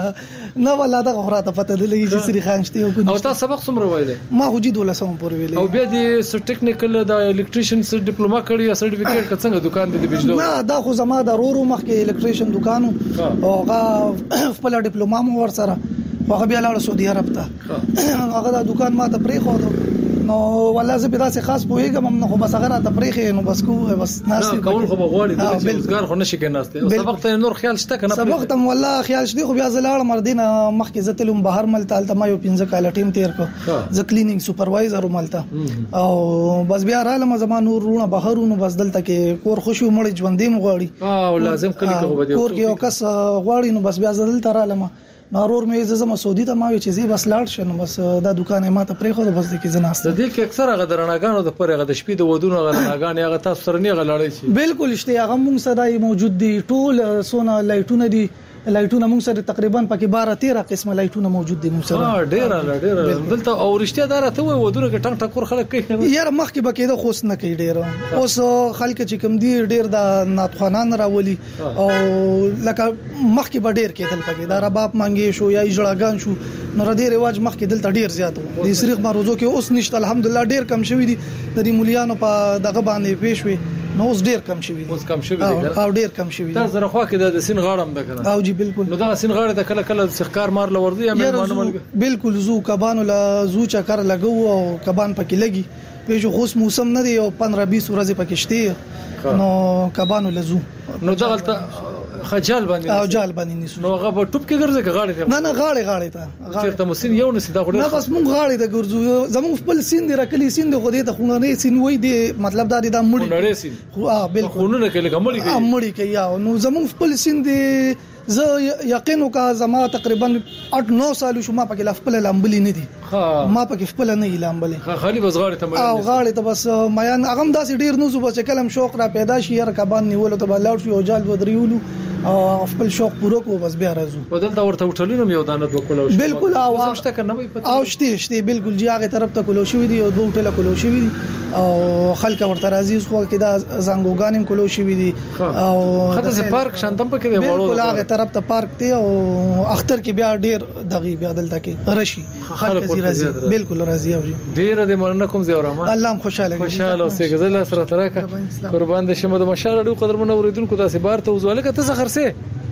نه ولا دا غوړه ته پته لګي چې سریخان شته او تاسو سبق څومره وایله ما خو جې 12 پورې ویلې او بیا دې ټیکنیکل د الکتریشن سره ډیپلوما کړی یا سرټیفیکیټ څنګه دکان دې بجلو نه دا خو زما د رورو مخکې الکتریشن دکانو او هغه خپل ډیپلوما مو ور سره هغه بیا لاړ سعودي عرب ته هغه دا دکان ما ته پرې خو نو والله زه به تاسو خاص پوهیږم نو خو بس هغه را ته پرېخې نو بس کو بس ناشته کول خو بغواړي د روزګار خو نشي کې ناشته سبق ته نور خیال شته کنه سبق ته والله خیال شته خو بیا زلاړ مردینه مخکې زتلم بهر ملته الته ما یو 15 کال ټیم تیر کو ز کلینینګ سپروایزر ملته او بس بیا رااله زما نور رونه بهرونو بس دلته کې کور خوشو مړ ژوندې مغواړي او لازم کلی کو بده کور کې یو کس غواړي نو بس بیا دلته رااله نارور مې زما سعودي ته ما وی چې زی بس لاړ شنو بس دا دکان ما ته پرې خو بس د کې زناست د دې کې اکثر هغه درناګانو د پرې هغه د شپې د ودونو هغه درناګان هغه تاسو سره نه غلاړي شي بالکل شته هغه موږ صداي موجود دي ټول سونا لایټونه دي لایټونه موږ سره تقریبا پکې 12-13 قسمه لایټونه موجود دي موږ سره ډیر دلته او رښتیا دار ته وای ودونه کې ټنګ ټکور خلک کوي یار مخکې بکې د خوښ نه کوي ډیر اوس خلک چې کوم دي ډیر د ناتخوانان راولي او لکه مخکې به ډیر کېدل پکې دا رباب مانګي شو یا اجړاګان شو نو ردی رواج مخکې دلته ډیر زیات دي سریخ ماروزو کې اوس نشته الحمدلله ډیر کم شوی دي د دې مليانو په دغه باندې پېښوي نو اوس ډیر کم شوی اوس کم شوی او ډیر کم شوی دا زره خو کې د سین غاړم ده کنه او جی بالکل نو دا سین غاړه د کله کله سخکار مار لوردی یا مېلمانو بالکل زو کبانو لا زو چکر لګو او کبان پکې لګي پېښو خوش موسم نه دی او 15-20 ورځې پکې شته نو کبانو لزو نو دغلت خجال باندې او جال باندې نیسو نو هغه په ټوب کې ګرځي غاړې ته نه غاړې ته چیرته مسین یو نسی دا غوډه نه بس مونږ غاړې ته ګرځو زموږ خپل سین دی راکلی سین دی خو دې ته خونه نه سین وای دی مطلب دا د مړی نړۍ سین بالکل خونه نه کې لګمړی کوي مړی کوي نو زموږ خپل سین دی زه یقین وکا زما تقریبا 8-9 سال شو ما پکې خپل لامبلی نه دي ما پکې خپل نه لامبلی خالي بس غاړې ته او غاړې ته بس میان اغم داسې ډیر نو زو بس کلم شوق را پیدا شي ير کبان نیول ته بلاړ شو او جال ودریولو او خپل شوق پوره کو بس بیا راځو بدل دا ورته وټلینو یو دانه وکولو بالکل او شته کنه وي پته او شته بالکل جی هغه طرف ته کولو شوی دی او دوه ټله کولو شوی دی او خلک ورته راځي خو کې دا زنګوګانم کولو شوی دی او خاطر پارک شانتم پکې دی بالکل هغه طرف ته پارک دی او اختر کې بیا ډیر دغه بیا دلته کې رشي خلک راځي بالکل راځي او ډیر د مننه کوم زیور ما الله خوشاله اوسې غزل سره ترکه قربان د شمه د مشاله ډو قدر منو اوریدونکو تاسو بار ته وزواله کته څه خرسه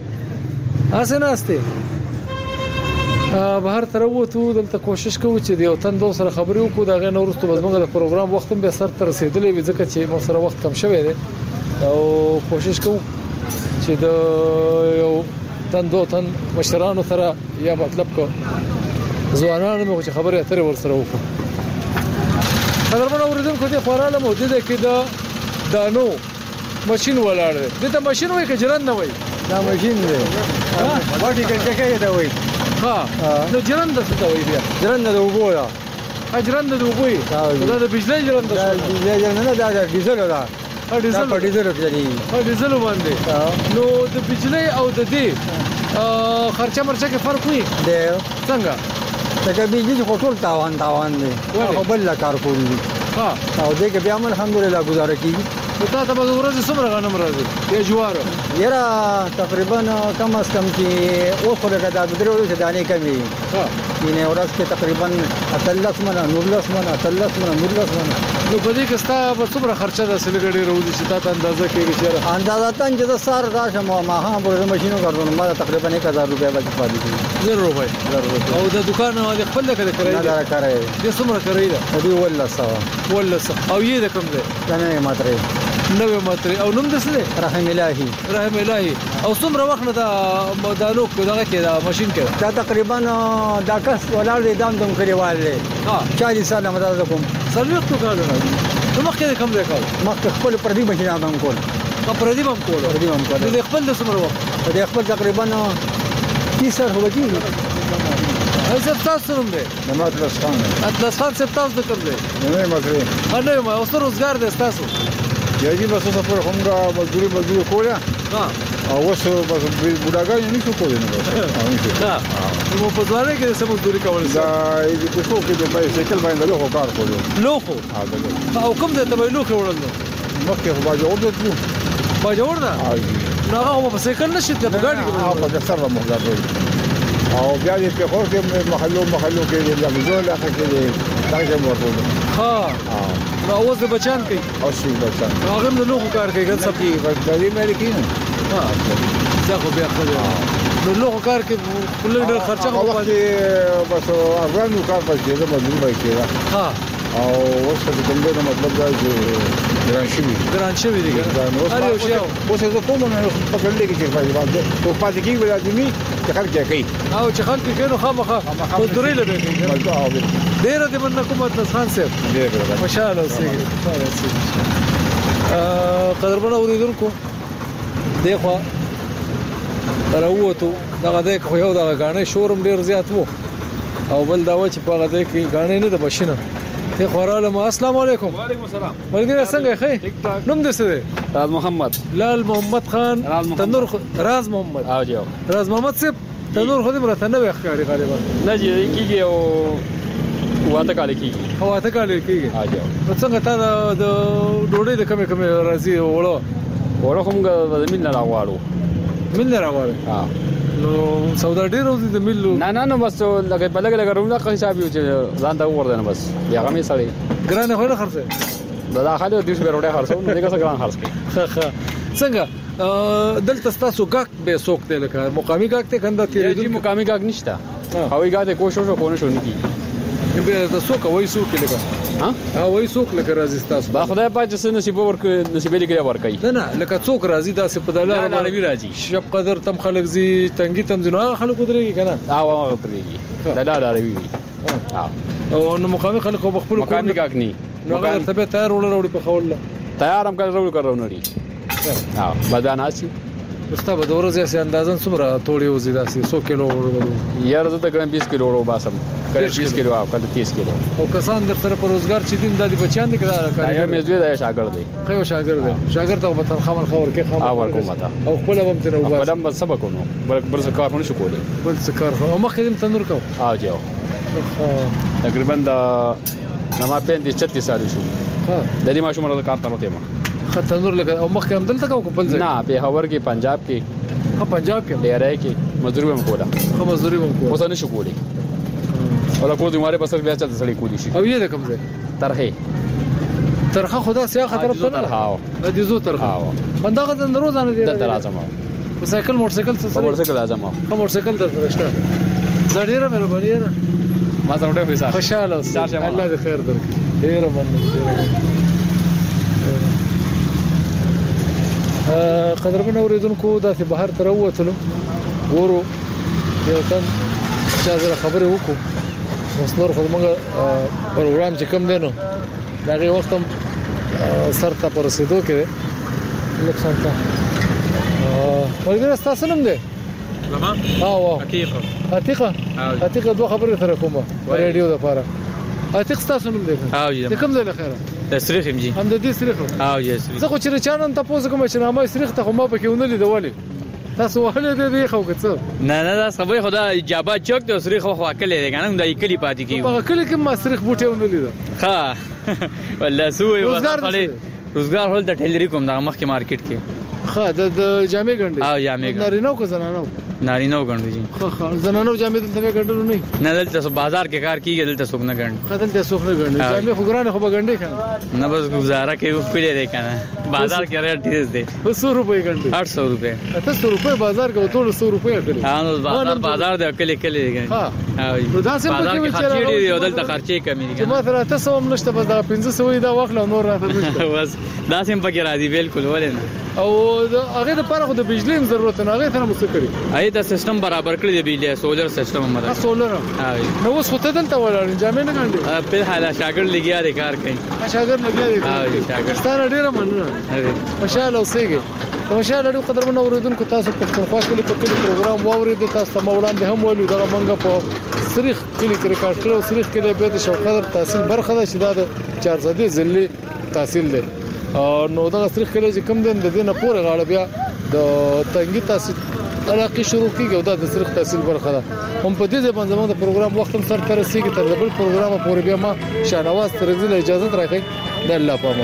اسنه استه بهر تر وته دلته کوشش کوو چې د یو تن دو سره خبرې وکړو دا غي نورستو بزمنګ د پروګرام وخت به سر تر رسیدلې وي ځکه چې مو سره وخت کم شوی دی او کوشش کوو چې د یو تن دو تن مشرانو سره یا مطلب کو ځوانانو مو چې خبرې اترې ور سره وکړو قدرمن اوریدونکو دې خوراله مو دې کې دا نو ماشين ولاړ دی دا ماشين وای که جرن نه وای دا ماشين دی واټی کې دا وای نو جرن د څه وای بیا جرن د وګو دا اجرن د وګو دا د بجلی جرن د بجلی جرن نه دا ډیزل دا ډیزل په ډیزل چلی ډیزل باندې نو د بجلی او د دې خرچه مرچه کې فرق وي دی څنګه څنګه بجلی خو ټول تاوان دی او بل کار کوي ها او دې کې بیا من الحمدلله گزاره کیږي تا ته به ورځ څومره غنم راځي یا جوار یاره تقریبا کم از کم چې اوس خو لکه دا درې ورځې دانې کمې یعنې ورځ کې تقریبا 18 منه 19 منه 18 منه 19 منه نو په دې کې ستا به څومره خرچه ده سلګ ډېر راوځي چې تا ته اندازه کېږي چې اندازتاً چې زه سهار راشم ماښام پورې ماشینو کاردم ما تقریبا 1000 روپۍ به پاتې کېږي 1000 روپۍ او د دکان د خپل د کرایې نه دا کرایې دې څومره کرایې ده دې 1200 او یې د کوم دی نه ماترې نوې ماترې او نوم دې څه دی رحم الهي او څومره وخت نه دا لوک دغه کې دا ماشين کې دا تقریبا دا کس ولاړ دی دام کړیوال دی 40 سال مدار کوم سلوخ تو کالو نو مخکې کوم دی کال مخکې خپل پردي ماشين ادم کول پردي هم کول دې خپل د څومره وخت دې خپل تقریبا 30 سال هو کېږي هذا تاسو نوم دی اطلس خان څه تاسو د کوم دی نه مګري نه ما اوس روزګار دی تاسو یی بس اوس په همغه مزدوري کوله او اوس بس بډاګان نه شو کولای نه نو په ځوانه کې سم مزدوري کول دا دې څه کې د بایسکل باندې له کار کولو لوخو او کوم د تبې لوخو وړل مخکې خو باجوړ دې باجوړ نه هغه په سایکل نشي ته په ګاډي کې په سره مخدار او بیا دې په خور کې محلو کې دې لګول اخر کې دغه ورته ها نو اوس د بچان کوي او شي بچان هغه هم لوخو کار کوي ګل سب کې غږی مې کې ها څه خو بیا خو نو لوخو کار کې کله ډېر خرچه خو بس افغانو کار پاتې ده مزدور به کېده ها او اوس د کوم ډول مطلب دا چې ګران شوی دی اوس زه کوم نه په ګلډې کې فایده باندې او پاتې کې ولادمي چې خلک کوي او چې خلک کینو خامخه مزدوري لري ډېر دې من کومه خان صاحب خوشاله اوسئ قدرمن اوریدونکو دغه راووتو دغه دغه خو یو دغه غاڼې شورم ډېر زیات وو او بل دا و چې په هغه کې غاڼې نه د بشینه ته خوراله ما السلام علیکم وعلیکم السلام ولګره څنګه ښه نوم دې څه دی راز محمد لال محمد خان تنور راز محمد او جاو راز محمد صاحب تنور خو دې مرته نه وښکاري غالبا نه جی کیږي او واته کال کیږي واته کال کیږي او جاو څنګه تا د ډوډۍ د کمې راځي وړو کوم زمين نه راغواړو مل نه راغواړو ها نو سودا ډیر ورځي د ملو نه بس لکه بلګ رومه حساب یو چې ځان ته وردن بس بیا غمې سړی ګرانه خو نه خرڅه دا خاله د 200 روپیا خرڅو نو دغه څنګه ګران خرڅ څنګه دلته تاسو ګاک به سوق ته لکه مقامي ګاک ته کنده تیرې مقامي ګاک نشته هوی ګاک کوشش وکړو شو نه کی به تاسو کوی سوق لکه ها وای څوک لکه راځي تاسو با خدای پاک چې نصیب ورک نصیب لري ورکړي نه لکه څوک راځي دا څه په دلاره باندې راځي شپ قدر تم خلک زی تنګي تم زنه خلکو درېږي کنه هغه درېږي دلاره راوي او نو مقامي خلکو بخپل مقامي کاک ني نو هغه ته تیار وړل په خول تیار هم کړو نوري بدن اسی مستا به ورځې سي اندازن څومره توړي وزي داسې 100 کیلو وړو یار زه تقریبا 20 کیلو وړو باسم کله 20 کیلو او کله 30 کیلو او کسان در سره پر روزګار چې دین د بچیان دي کړه یا مې زوی د شاګرد دی خو شاګرد ته په تنخواه خبر کې خبر کوم تا او خپل هم تر وبا خپل هم سبق نو بل څه کار نه شو کولای بل څه کار او مخکې دې تنور کو جاو تقریبا د نما 35 سال شو د دې ماشوم سره کار تر وته ما تنور لکه او مخکې هم دلته کو بل ځای نه په هاور کې پنجاب کې پنجاب کې ډیرای کې مزدوري هم کوله مزدوري هم کوله اوس نه شو کولی ولا کو دې ماره بس بیا چې سړی کولی شي او یې د کوم ځای ترخه خدا سیا خطر په نه د دې زو ترخه بندغه د روزانه دی د لازم او سایکل موټرسایکل لازم او موټرسایکل درته زړیره مې وبړی نه ما ته وړه پیسې خوشاله الله دې خیر درکړي ډیر باندې قدرمن اوریدونکو داسې بهر تر ووتلو ورو یو تن چې زره خبرې وکړو اوس نور خو موږ پروګرام چې کوم دی نو دغه وخت هم سر ته پر رسیدو کې لکه څنګه ولګره تاسو نوم دی زما حقیقه دوه خبرې سره کومه رادیو د لپاره حقیقه تاسو نوم دی او کوم ځای له خیره د سریخ جی هم د دې سریخ او جی زه خو چې چانن تاسو کوم چې نامه سریخ ته خو ما پکې ونلې دولې تاسو وهلې دې خو کڅ نه دا سبې خدا اجابه چوک د سریخ خو اکلې دي کنه د کلی پاتې کیږي په کلی کې ما سریخ بوټي ونلې ده ها والله سوې روزګار هول د ټیلری کوم د مخ کې مارکیټ کې ها د جامې ګنډي او جامې ګنډي نارینو کو زنانو نارینو ګنډي جی خو زنانو جامې دلته ګنډلو نه دلته بازار کې کار کیږي دلته څوک نه ګنډي دلته څوک نه ګنډي جامې خو ګرانه خو ګنډي کنه نه بس گزاره کې خپلې ده کنه بازار کې ریټ ډیر دی 100 روپے ګنډي 800 روپے 800 روپے بازار کې ټول 100 روپے کړی ها نو بازار د کلی کلی دی ها دا سم په کې خرچې دي دلته خرچې کمی دي ما سره تاسو هم نشته بس دا 500 دا واخله نور راته نشته بس دا سم په کې راځي بالکل ولې نه او هغه د پاره خو د بجلی هم ضرورت نه هغه ته مو څه کړی اې دا سیستم برابر کړی دی بجلی سولر سیستم هم راځي سولر نو اوس خو ته دلته ولاړ جامې نه ګنډي په حاله شاګرد لګیا دی کار کوي شاګرد لګیا دی شاګرد ستاره ډیره مننه ماشاءالله اوسېږي ماشاءالله ډېر قدرمن اوریدونکو تاسو په پښتونخوا کې په کلی پروګرام واورید تاسو ته وړاندې هم ویلو دا منګه په سریخ کلی کې ریکارډ کړو سریخ کې به د شوقدر تحصیل برخه ده چې دا د 400 ځلې تحصیل ده نو دا سریخ کې چې کم دین د دینه پورې غاړه بیا د تنګي تحصیل علاقه شروع کیږي دا د سریخ تحصیل برخه ده هم په دې ځبان زموږ د پروګرام وخت هم سر تر رسیدي تر بل پروګرام پورې بیا ما شاهنواز ترزي له اجازه راکړي د الله پامه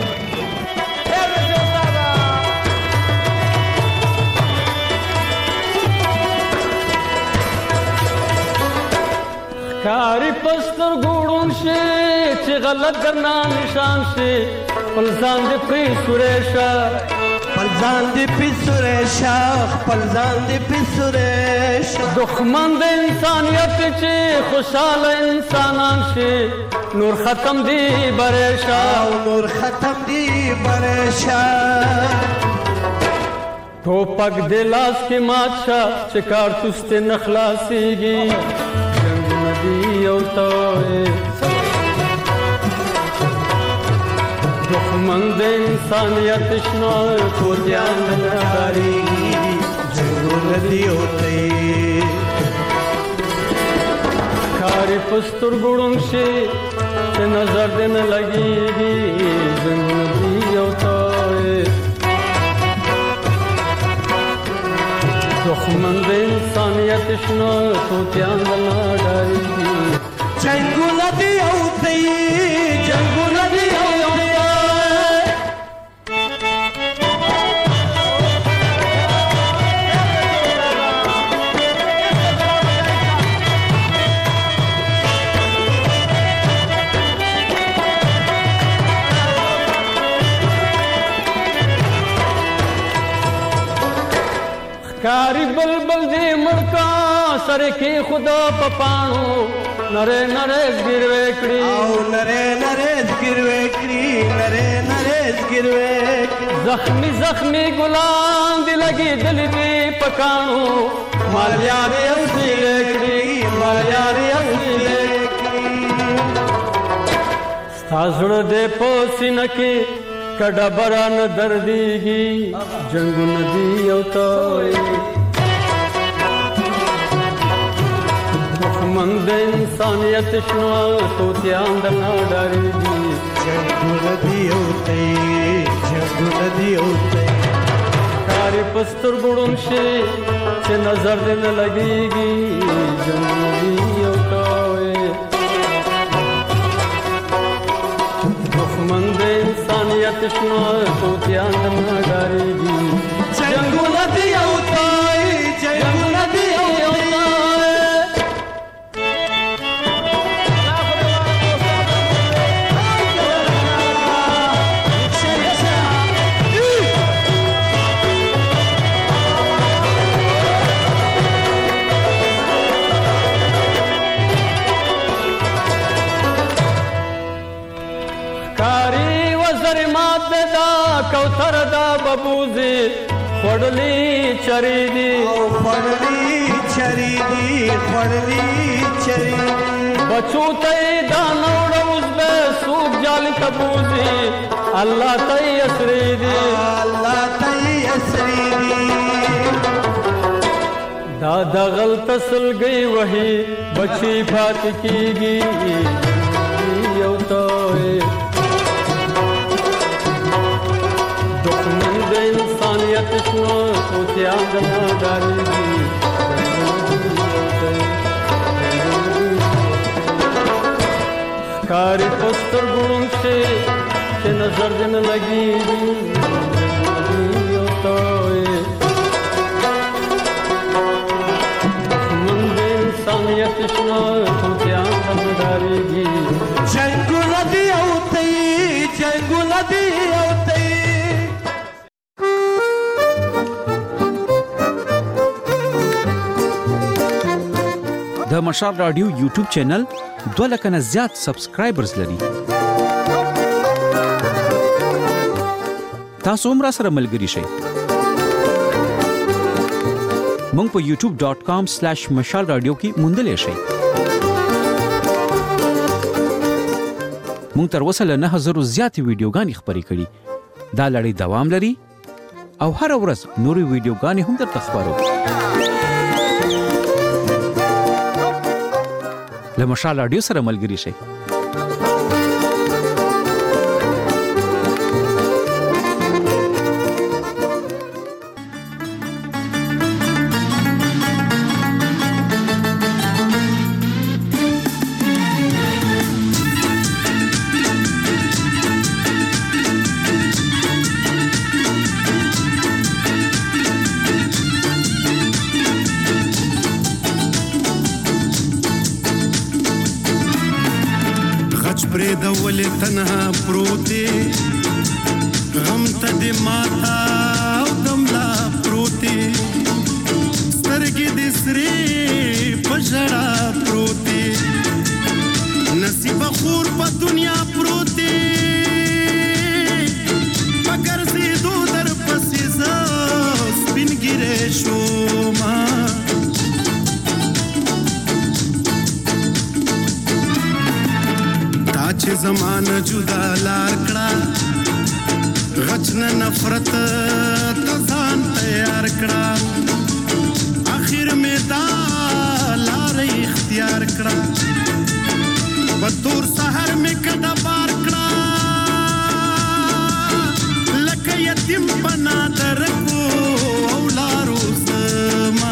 کاری پستر ګوړون شي چې غلط درنا نشان شي پلزان دې پری سورېشا پلزان دې پری سورېشا پلزان دې پری سورېشا دښمن د انسانيت چې خوشاله انسانان شي نور ختم دی برېشا نور ختم دی برېشا ټوپک د لاس کې ماچا چې کارتوس ته نخلاصيږي دښمن د انسانیت شنو توتیان ناري جنگونه دی اوته کاری پستر ګړون شي چې نظر دې نه لګيږي جنگونه دی اوته دښمن د انسانیت شنو توتیان ناري جنگونه دی اوته جنگونه دی کاری بلبل دی ملکا سره کې خدا پپانو نره نره زګروي کړی او نره نره زګروي کړی نره نره زګروي زخمی زخمی ګلان دی لګي دل دی پکانو مالیا دی اوسې کړی مالیا دی اوسې کړی ستاسو دې پوسینه کې کډه بران درديږي جنگونه دی او ته دښمن د انسانيت شنو توتیان د ناډاريږي جنگونه دی او ته جنگونه دی او ته کاری پستر ګړون شي چې نظر دې نه لګيږي جنگونه دی او ته دښمن د انسانیت شنو توتیان د ناډاريږي جنگونه دی او ته جنگونه دی او کوثر دا ببوزي خړلې چری دي او خړلې چری دي خړلې چری بچو ته دا نوړ اوس به سوق جال تبوزي الله ته اسري دي الله ته اسري دي دا د غلط سلګي وਹੀ بچي فات کیږي یو ته توتیان دلنا ډارېږي کاری پستر ګون شي چې نظر دې نه لګېږي یو توې دښمن د انسانیت شنه توتیان دلنا ډارېږي جنګونه دي او ته جنګونه دي او ته د مشال رادیو یوټیوب چینل 2 لک نه زیات سبسکرایبرز لري تاسو هم را سره ملګري شئ مونږ په youtube.com/mashalradio کې موندلې شئ مونږ تر اوسه له 9000 زیاتې ویډیوګانې خپرې کړې دا لړۍ دوام لري او هر ورځ نورې ویډیوګانې هم درته خپرو له مشال رادیو سره ملګري شئ دول تنها پروتي غم ته د ماتا او دملا پروتي سترګې د سري پژړا پروتي نصیب خور په دنیا پروتي مگر زه دو در پسې ز سپینګره شوما چې زمانه جدا لار کړه غچنه نفرت ته ځان تیار کړه اخر مې دا لار اختیار کړه په تور سحر مې کډه بار کړه لکه یتیم پنا درکو او لارو زما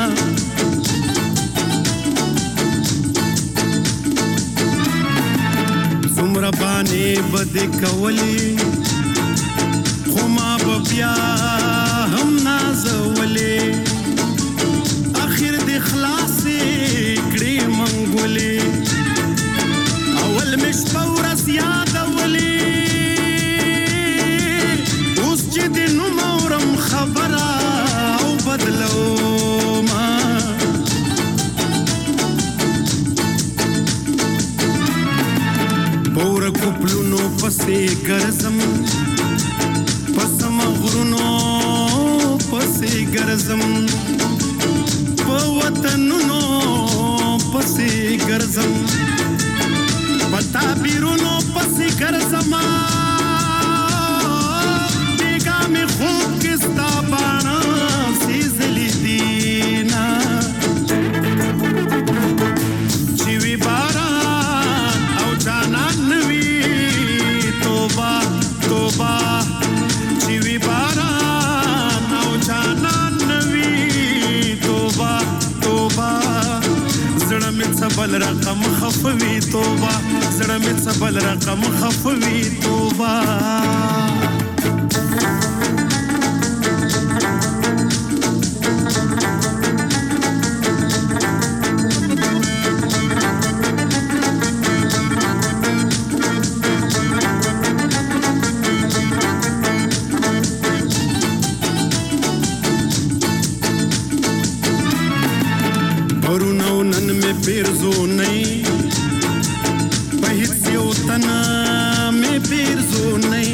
ربانه بد کولی خو ما بیا هم نازولې اخر د خلاص کړي منګولې اول مش پورس یادولې اوس چې د نو مورم خبره او بدلو ما پور کوپلونو پسې ګرځم پسم غرونو پسې ګرځم په وطنونو پسې ګرځم پتا بیرونو پسې ګرځم بیګا مې خوب کې ستا باڼه سیزلې دینا چې وی باران او جانان چې وی باران او جانان نوی توبه توبه زړه مې څبل رقم خفوي توبه زړه مې څبل رقم خفوي توبه پیرزو نئی پہت سیو تنا میں پیرزو نئی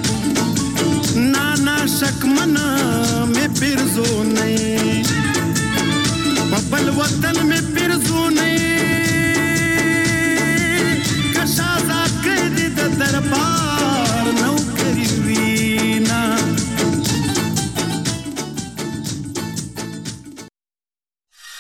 نانا شک منا میں پیرزو نئی ببل وطن میں پیرزو نئی